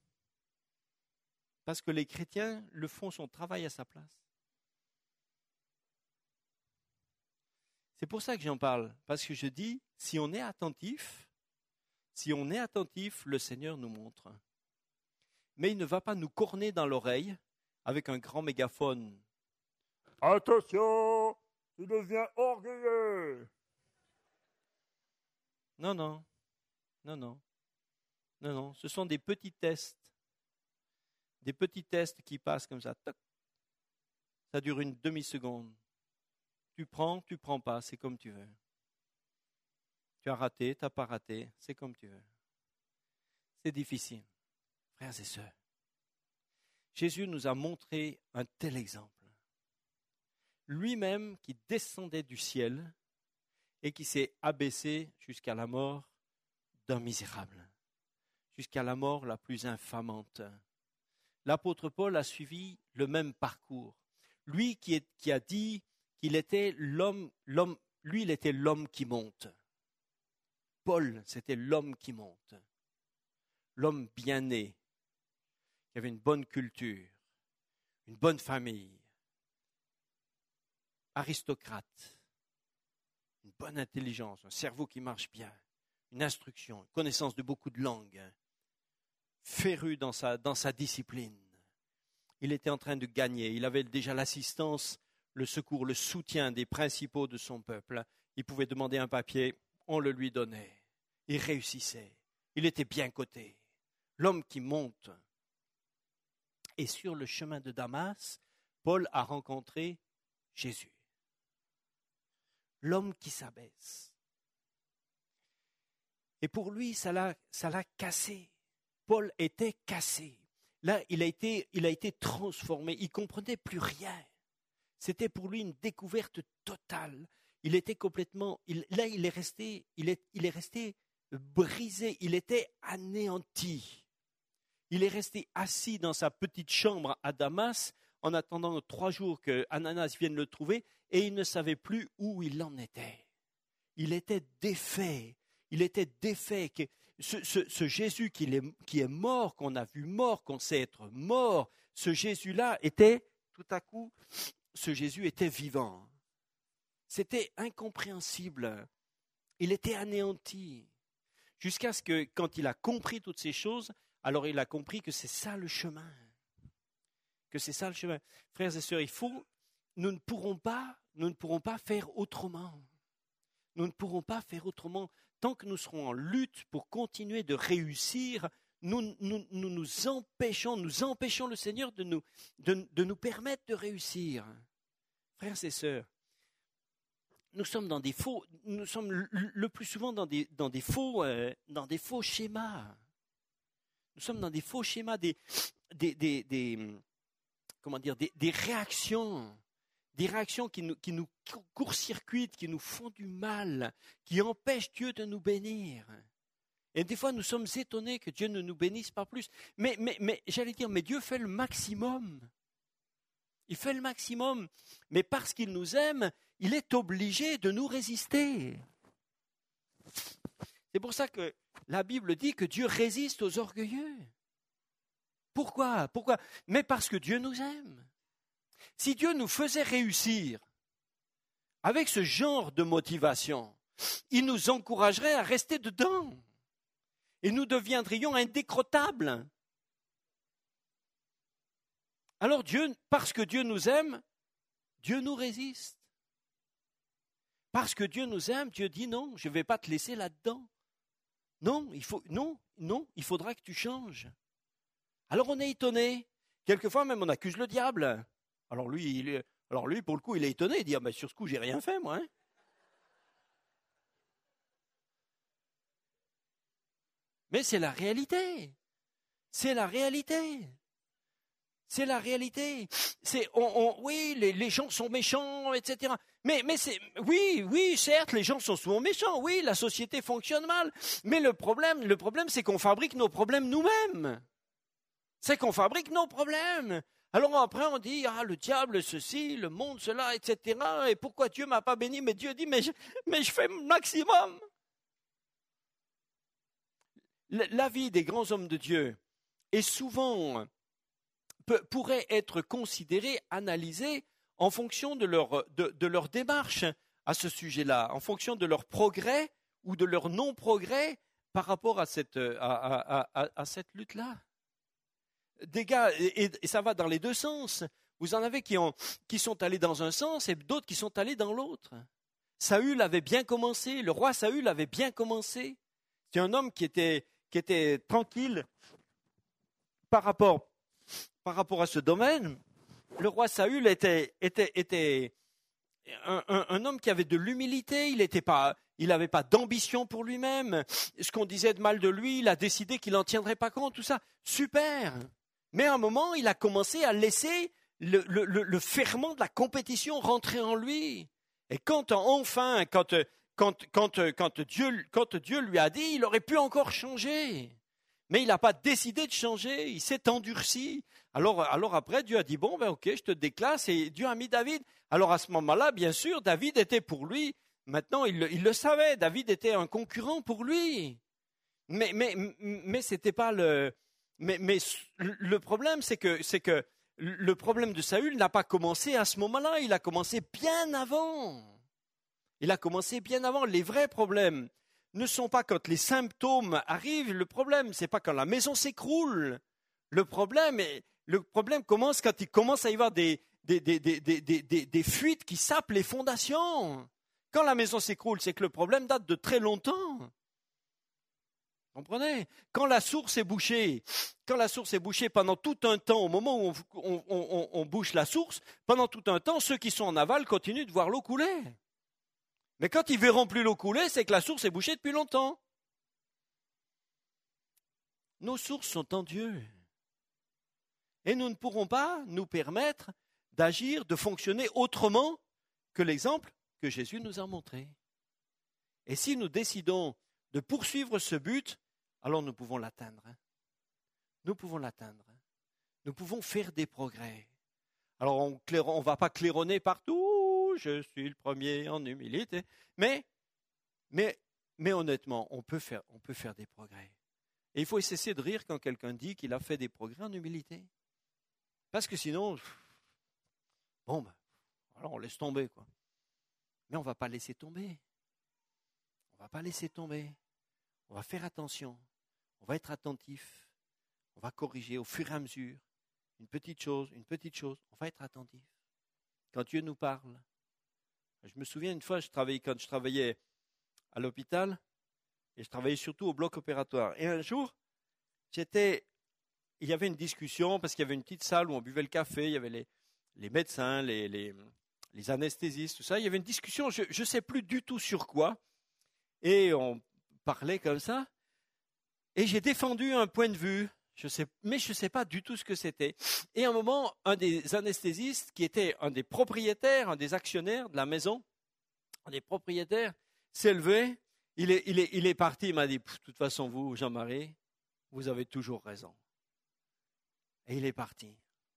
Parce que les chrétiens le font son travail à sa place. C'est pour ça que j'en parle. Parce que je dis, si on est attentif, le Seigneur nous montre. Mais il ne va pas nous corner dans l'oreille avec un grand mégaphone. Attention, tu deviens orgueilleux. Non. Ce sont des petits tests. Des petits tests qui passent comme ça. Toc. Ça dure une demi-seconde. Tu prends pas, c'est comme tu veux. Tu as raté, tu n'as pas raté, c'est comme tu veux. C'est difficile, frères et sœurs. Jésus nous a montré un tel exemple. Lui-même qui descendait du ciel et qui s'est abaissé jusqu'à la mort d'un misérable, jusqu'à la mort la plus infamante. L'apôtre Paul a suivi le même parcours. Lui qui a dit qu'il était l'homme, lui il était l'homme qui monte. Paul, c'était l'homme qui monte. L'homme bien né, qui avait une bonne culture, une bonne famille, aristocrate, une bonne intelligence, un cerveau qui marche bien, une instruction, une connaissance de beaucoup de langues, féru dans sa discipline. Il était en train de gagner, il avait déjà l'assistance, le secours, le soutien des principaux de son peuple. Il pouvait demander un papier, on le lui donnait. Il réussissait, il était bien coté. L'homme qui monte. Et sur le chemin de Damas, Paul a rencontré Jésus. L'homme qui s'abaisse. Et pour lui, ça l'a cassé. Paul était cassé. Là, il a été transformé. Il ne comprenait plus rien. C'était pour lui une découverte totale. Il était complètement. Il est resté brisé. Il était anéanti. Il est resté assis dans sa petite chambre à Damas en attendant 3 jours que Ananas vienne le trouver et il ne savait plus où il en était. Il était défait. Ce Jésus qui est mort, qu'on a vu mort, qu'on sait être mort, ce Jésus-là était, tout à coup, ce Jésus était vivant. C'était incompréhensible. Il était anéanti. Jusqu'à ce que, quand il a compris toutes ces choses, alors il a compris que c'est ça le chemin. Frères et sœurs, nous ne pourrons pas faire autrement. Nous ne pourrons pas faire autrement. Tant que nous serons en lutte pour continuer de réussir, nous empêchons le Seigneur de nous permettre de réussir. Frères et sœurs, nous sommes le plus souvent dans des faux schémas. Nous sommes dans des faux schémas, des réactions. Des réactions qui nous court-circuitent, qui nous font du mal, qui empêchent Dieu de nous bénir. Et des fois, nous sommes étonnés que Dieu ne nous bénisse pas plus. Mais j'allais dire, mais Dieu fait le maximum. Il fait le maximum. Mais parce qu'il nous aime, il est obligé de nous résister. C'est pour ça que la Bible dit que Dieu résiste aux orgueilleux. Pourquoi ? Mais parce que Dieu nous aime. Si Dieu nous faisait réussir avec ce genre de motivation, il nous encouragerait à rester dedans. Et nous deviendrions indécrottables. Alors Dieu, parce que Dieu nous aime, Dieu nous résiste. Parce que Dieu nous aime, Dieu dit non, je ne vais pas te laisser là-dedans. Non, il faudra que tu changes. Alors on est étonné. Quelquefois même on accuse le diable. Alors lui, pour le coup, il est étonné. Il dit, ah ben, sur ce coup, j'ai rien fait, moi. Mais c'est la réalité. C'est la réalité. C'est la réalité. Oui, les gens sont méchants, etc. Mais oui, certes, les gens sont souvent méchants. Oui, la société fonctionne mal. Mais le problème, c'est qu'on fabrique nos problèmes nous-mêmes. C'est qu'on fabrique nos problèmes. Alors après, on dit, le diable, ceci, le monde, cela, etc. Et pourquoi Dieu m'a pas béni? Mais Dieu dit, mais je fais le maximum. La vie des grands hommes de Dieu est souvent pourrait être considérée, analysée en fonction de leur démarche à ce sujet-là, en fonction de leur progrès ou de leur non-progrès par rapport à cette lutte-là. Des gars, et ça va dans les deux sens. Vous en avez qui sont allés dans un sens et d'autres qui sont allés dans l'autre. Saül avait bien commencé, le roi Saül avait bien commencé. C'est un homme qui était tranquille par rapport à ce domaine. Le roi Saül était un homme qui avait de l'humilité, il n'avait pas d'ambition pour lui-même. Ce qu'on disait de mal de lui, il a décidé qu'il n'en tiendrait pas compte, tout ça. Super. Mais à un moment, il a commencé à laisser le ferment de la compétition rentrer en lui. Et quand Dieu lui a dit, il aurait pu encore changer. Mais il n'a pas décidé de changer, il s'est endurci. Alors après, Dieu a dit, bon, ok, je te déclasse, et Dieu a mis David. Alors à ce moment-là, bien sûr, David était pour lui. Maintenant, il le savait, David était un concurrent pour lui. Mais c'était pas le... Mais le problème, c'est que le problème de Saül n'a pas commencé à ce moment-là, il a commencé bien avant. Les vrais problèmes ne sont pas quand les symptômes arrivent, le problème, c'est pas quand la maison s'écroule. Le problème commence quand il commence à y avoir des fuites qui sapent les fondations. Quand la maison s'écroule, c'est que le problème date de très longtemps. Comprenez? Quand la source est bouchée pendant tout un temps, au moment où on bouche la source, pendant tout un temps, ceux qui sont en aval continuent de voir l'eau couler. Mais quand ils verront plus l'eau couler, c'est que la source est bouchée depuis longtemps. Nos sources sont en Dieu. Et nous ne pourrons pas nous permettre d'agir, de fonctionner autrement que l'exemple que Jésus nous a montré. Et si nous décidons de poursuivre ce but, alors nous pouvons l'atteindre. Nous pouvons l'atteindre. Nous pouvons faire des progrès. Alors on ne va pas claironner partout, je suis le premier en humilité, mais honnêtement, on peut faire des progrès. Et il faut cesser de rire quand quelqu'un dit qu'il a fait des progrès en humilité. Parce que sinon, alors on laisse tomber, quoi. Mais on ne va pas laisser tomber. On va faire attention. On va être attentif. On va corriger au fur et à mesure. Une petite chose. On va être attentif. Quand Dieu nous parle. Je me souviens une fois, quand je travaillais à l'hôpital, et je travaillais surtout au bloc opératoire. Et un jour, il y avait une discussion, parce qu'il y avait une petite salle où on buvait le café, il y avait les médecins, les anesthésistes, tout ça. Il y avait une discussion, je ne sais plus du tout sur quoi, et on parlait comme ça. Et j'ai défendu un point de vue, mais je ne sais pas du tout ce que c'était. Et à un moment, un des anesthésistes, qui était un des propriétaires, un des actionnaires de la maison, un des propriétaires, s'est levé, il est parti, il m'a dit, de toute façon, vous, Jean-Marie, vous avez toujours raison. Et il est parti.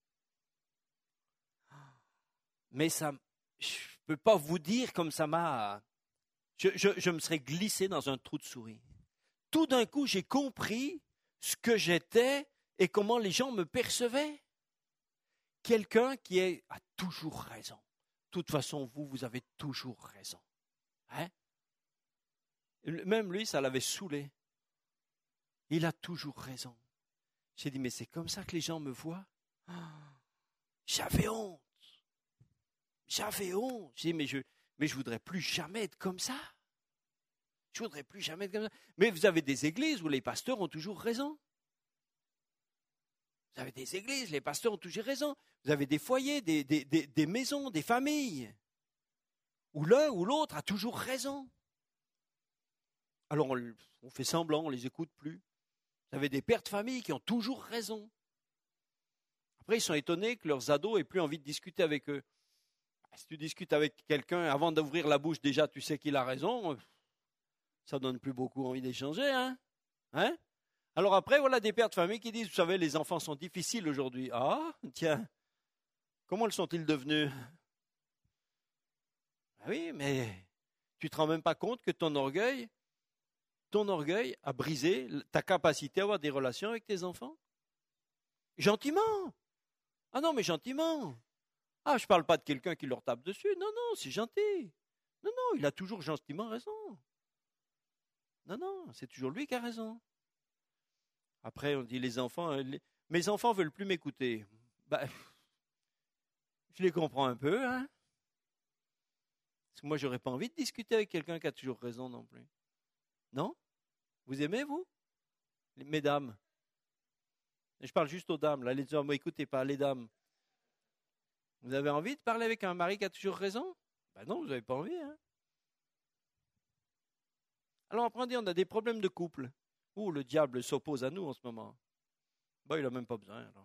Mais ça, je ne peux pas vous dire comme ça m'a... Je me serais glissé dans un trou de souris. Tout d'un coup, j'ai compris ce que j'étais et comment les gens me percevaient. Quelqu'un qui a toujours raison. De toute façon, vous avez toujours raison. Hein? Même lui, ça l'avait saoulé. Il a toujours raison. J'ai dit, mais c'est comme ça que les gens me voient? J'avais honte. J'ai dit, mais je voudrais plus jamais être comme ça. Mais vous avez des églises où les pasteurs ont toujours raison. Vous avez des églises, les pasteurs ont toujours raison. Vous avez des foyers, des maisons, des familles, où l'un ou l'autre a toujours raison. Alors on fait semblant, on ne les écoute plus. Vous avez des pères de famille qui ont toujours raison. Après, ils sont étonnés que leurs ados aient plus envie de discuter avec eux. Si tu discutes avec quelqu'un, avant d'ouvrir la bouche, déjà, tu sais qu'il a raison, ça donne plus beaucoup envie d'échanger, hein? Hein? Alors après, voilà des pères de famille qui disent, vous savez, les enfants sont difficiles aujourd'hui. Ah, tiens, comment le sont-ils devenus? Ah oui, mais tu te rends même pas compte que ton orgueil a brisé ta capacité à avoir des relations avec tes enfants? Gentiment. Ah non, mais gentiment. Ah, je ne parle pas de quelqu'un qui leur tape dessus. Non, non, c'est gentil. Non, non, il a toujours gentiment raison. Non, non, c'est toujours lui qui a raison. Après, on dit les enfants, mes enfants ne veulent plus m'écouter. Ben, je les comprends un peu, hein. Parce que moi, je n'aurais pas envie de discuter avec quelqu'un qui a toujours raison non plus. Non? Vous aimez, vous? Mesdames. Je parle juste aux dames, là. Les hommes, écoutez pas, les dames. Vous avez envie de parler avec un mari qui a toujours raison? Ben non, vous n'avez pas envie, hein. Alors après, on a des problèmes de couple. Ouh, le diable s'oppose à nous en ce moment. Ben, il n'a même pas besoin, alors.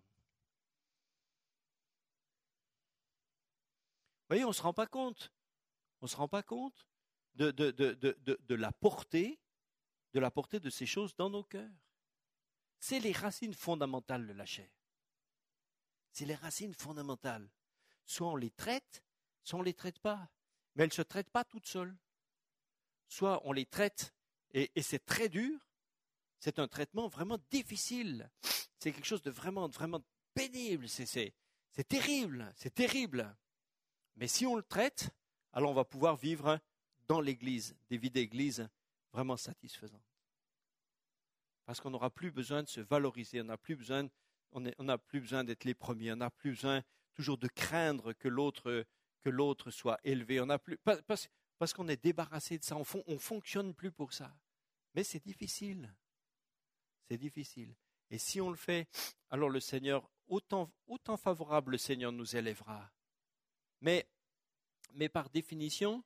Vous voyez, on ne se rend pas compte. On ne se rend pas compte de la portée de ces choses dans nos cœurs. C'est les racines fondamentales de la chair. C'est les racines fondamentales. Soit on les traite, soit on ne les traite pas. Mais elles ne se traitent pas toutes seules. Soit on les traite, et c'est très dur. C'est un traitement vraiment difficile. C'est quelque chose de vraiment, vraiment pénible. C'est terrible. C'est terrible. Mais si on le traite, alors on va pouvoir vivre dans l'Église, des vies d'Église vraiment satisfaisantes. Parce qu'on n'aura plus besoin de se valoriser, on n'a plus besoin d'être les premiers, on n'a plus besoin toujours de craindre que l'autre soit élevé. On a plus, parce qu'on est débarrassé de ça, on ne fonctionne plus pour ça. Mais c'est difficile. C'est difficile. Et si on le fait, alors le Seigneur, autant favorable le Seigneur nous élèvera. Mais par définition,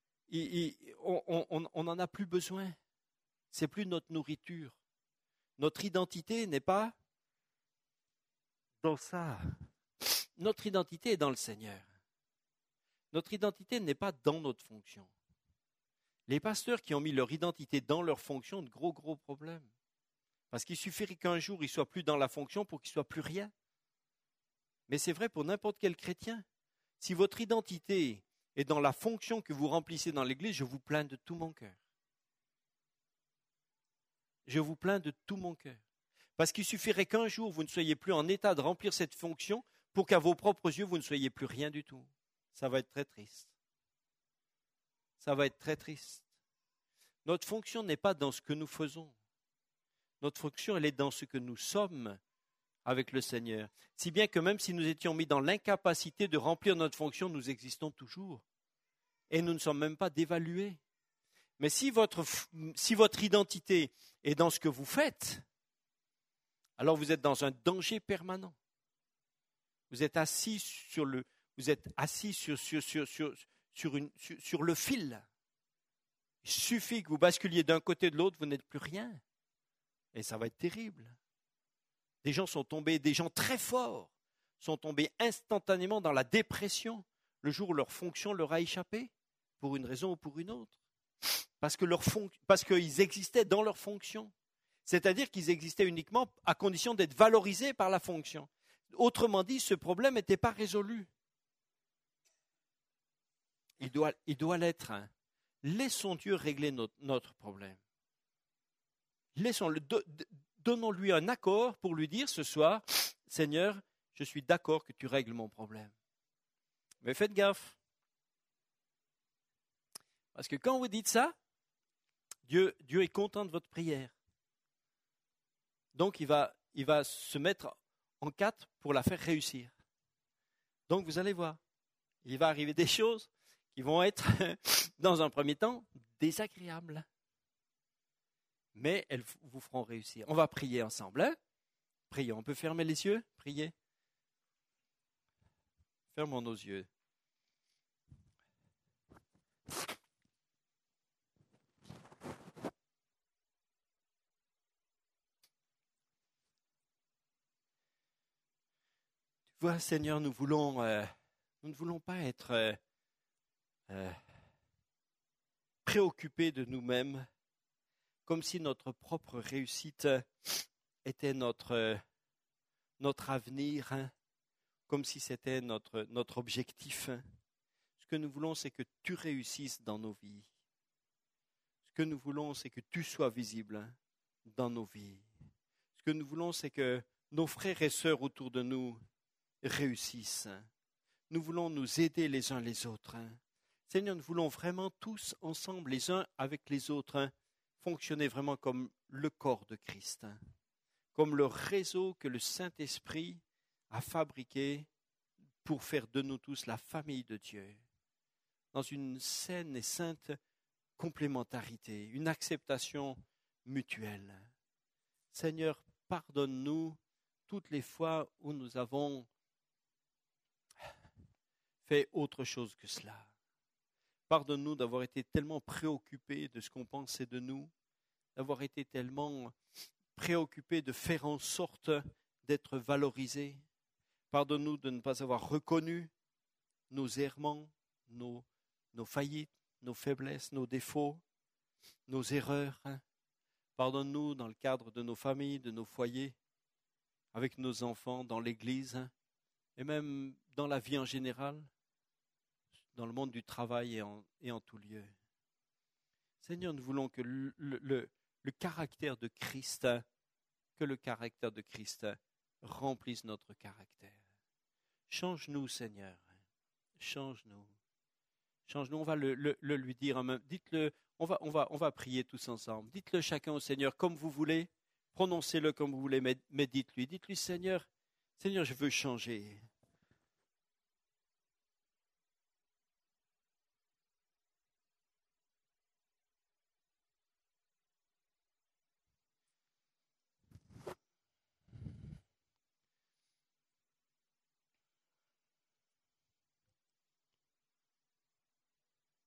on n'en a plus besoin. C'est plus notre nourriture. Notre identité n'est pas dans ça. Notre identité est dans le Seigneur. Notre identité n'est pas dans notre fonction. Les pasteurs qui ont mis leur identité dans leur fonction ont de gros problèmes. Parce qu'il suffirait qu'un jour ils ne soient plus dans la fonction pour qu'ils ne soient plus rien. Mais c'est vrai pour n'importe quel chrétien. Si votre identité est dans la fonction que vous remplissez dans l'Église, je vous plains de tout mon cœur. Je vous plains de tout mon cœur. Parce qu'il suffirait qu'un jour vous ne soyez plus en état de remplir cette fonction pour qu'à vos propres yeux vous ne soyez plus rien du tout. Ça va être très triste. Ça va être très triste. Notre fonction n'est pas dans ce que nous faisons. Notre fonction, elle est dans ce que nous sommes avec le Seigneur. Si bien que même si nous étions mis dans l'incapacité de remplir notre fonction, nous existons toujours. Et nous ne sommes même pas dévalués. Mais si votre identité est dans ce que vous faites, alors vous êtes dans un danger permanent. Vous êtes assis sur le fil. Il suffit que vous basculiez d'un côté de l'autre, vous n'êtes plus rien. Et ça va être terrible. Des gens très forts, sont tombés instantanément dans la dépression le jour où leur fonction leur a échappé, pour une raison ou pour une autre. Parce qu'ils existaient dans leur fonction. C'est-à-dire qu'ils existaient uniquement à condition d'être valorisés par la fonction. Autrement dit, ce problème n'était pas résolu. Il doit l'être. Hein. Laissons Dieu régler notre problème. Donnons-lui un accord pour lui dire ce soir, Seigneur, je suis d'accord que tu règles mon problème. Mais faites gaffe. Parce que quand vous dites ça, Dieu est content de votre prière. Donc il va se mettre en quatre pour la faire réussir. Donc vous allez voir, il va arriver des choses qui vont être, dans un premier temps, désagréables. Mais elles vous feront réussir. On va prier ensemble. Hein? Prions. On peut fermer les yeux? Prier. Fermons nos yeux. vois, Seigneur, nous ne voulons pas être préoccupés de nous-mêmes, comme si notre propre réussite était notre avenir, hein, comme si c'était notre objectif. Ce que nous voulons, c'est que tu réussisses dans nos vies. Ce que nous voulons, c'est que tu sois visible dans nos vies. Ce que nous voulons, c'est que nos frères et sœurs autour de nous réussissent. Nous voulons nous aider les uns les autres. Seigneur, nous voulons vraiment tous ensemble, les uns avec les autres, fonctionner vraiment comme le corps de Christ, comme le réseau que le Saint-Esprit a fabriqué pour faire de nous tous la famille de Dieu, dans une saine et sainte complémentarité, une acceptation mutuelle. Seigneur, pardonne-nous toutes les fois où nous avons fait autre chose que cela. Pardonne-nous d'avoir été tellement préoccupés de ce qu'on pensait de nous, d'avoir été tellement préoccupés de faire en sorte d'être valorisés. Pardonne-nous de ne pas avoir reconnu nos errements, nos faillites, nos faiblesses, nos défauts, nos erreurs. Pardonne-nous dans le cadre de nos familles, de nos foyers, avec nos enfants, dans l'Église, et même dans la vie en général, dans le monde du travail et en tout lieu. Seigneur, nous voulons que le caractère de Christ, remplisse notre caractère. Change-nous, Seigneur. Change-nous. Change-nous. On va le lui dire. Dites-le. On va prier tous ensemble. Dites-le chacun au Seigneur comme vous voulez. Prononcez-le comme vous voulez, mais dites-lui. Dites-lui, Seigneur, je veux changer.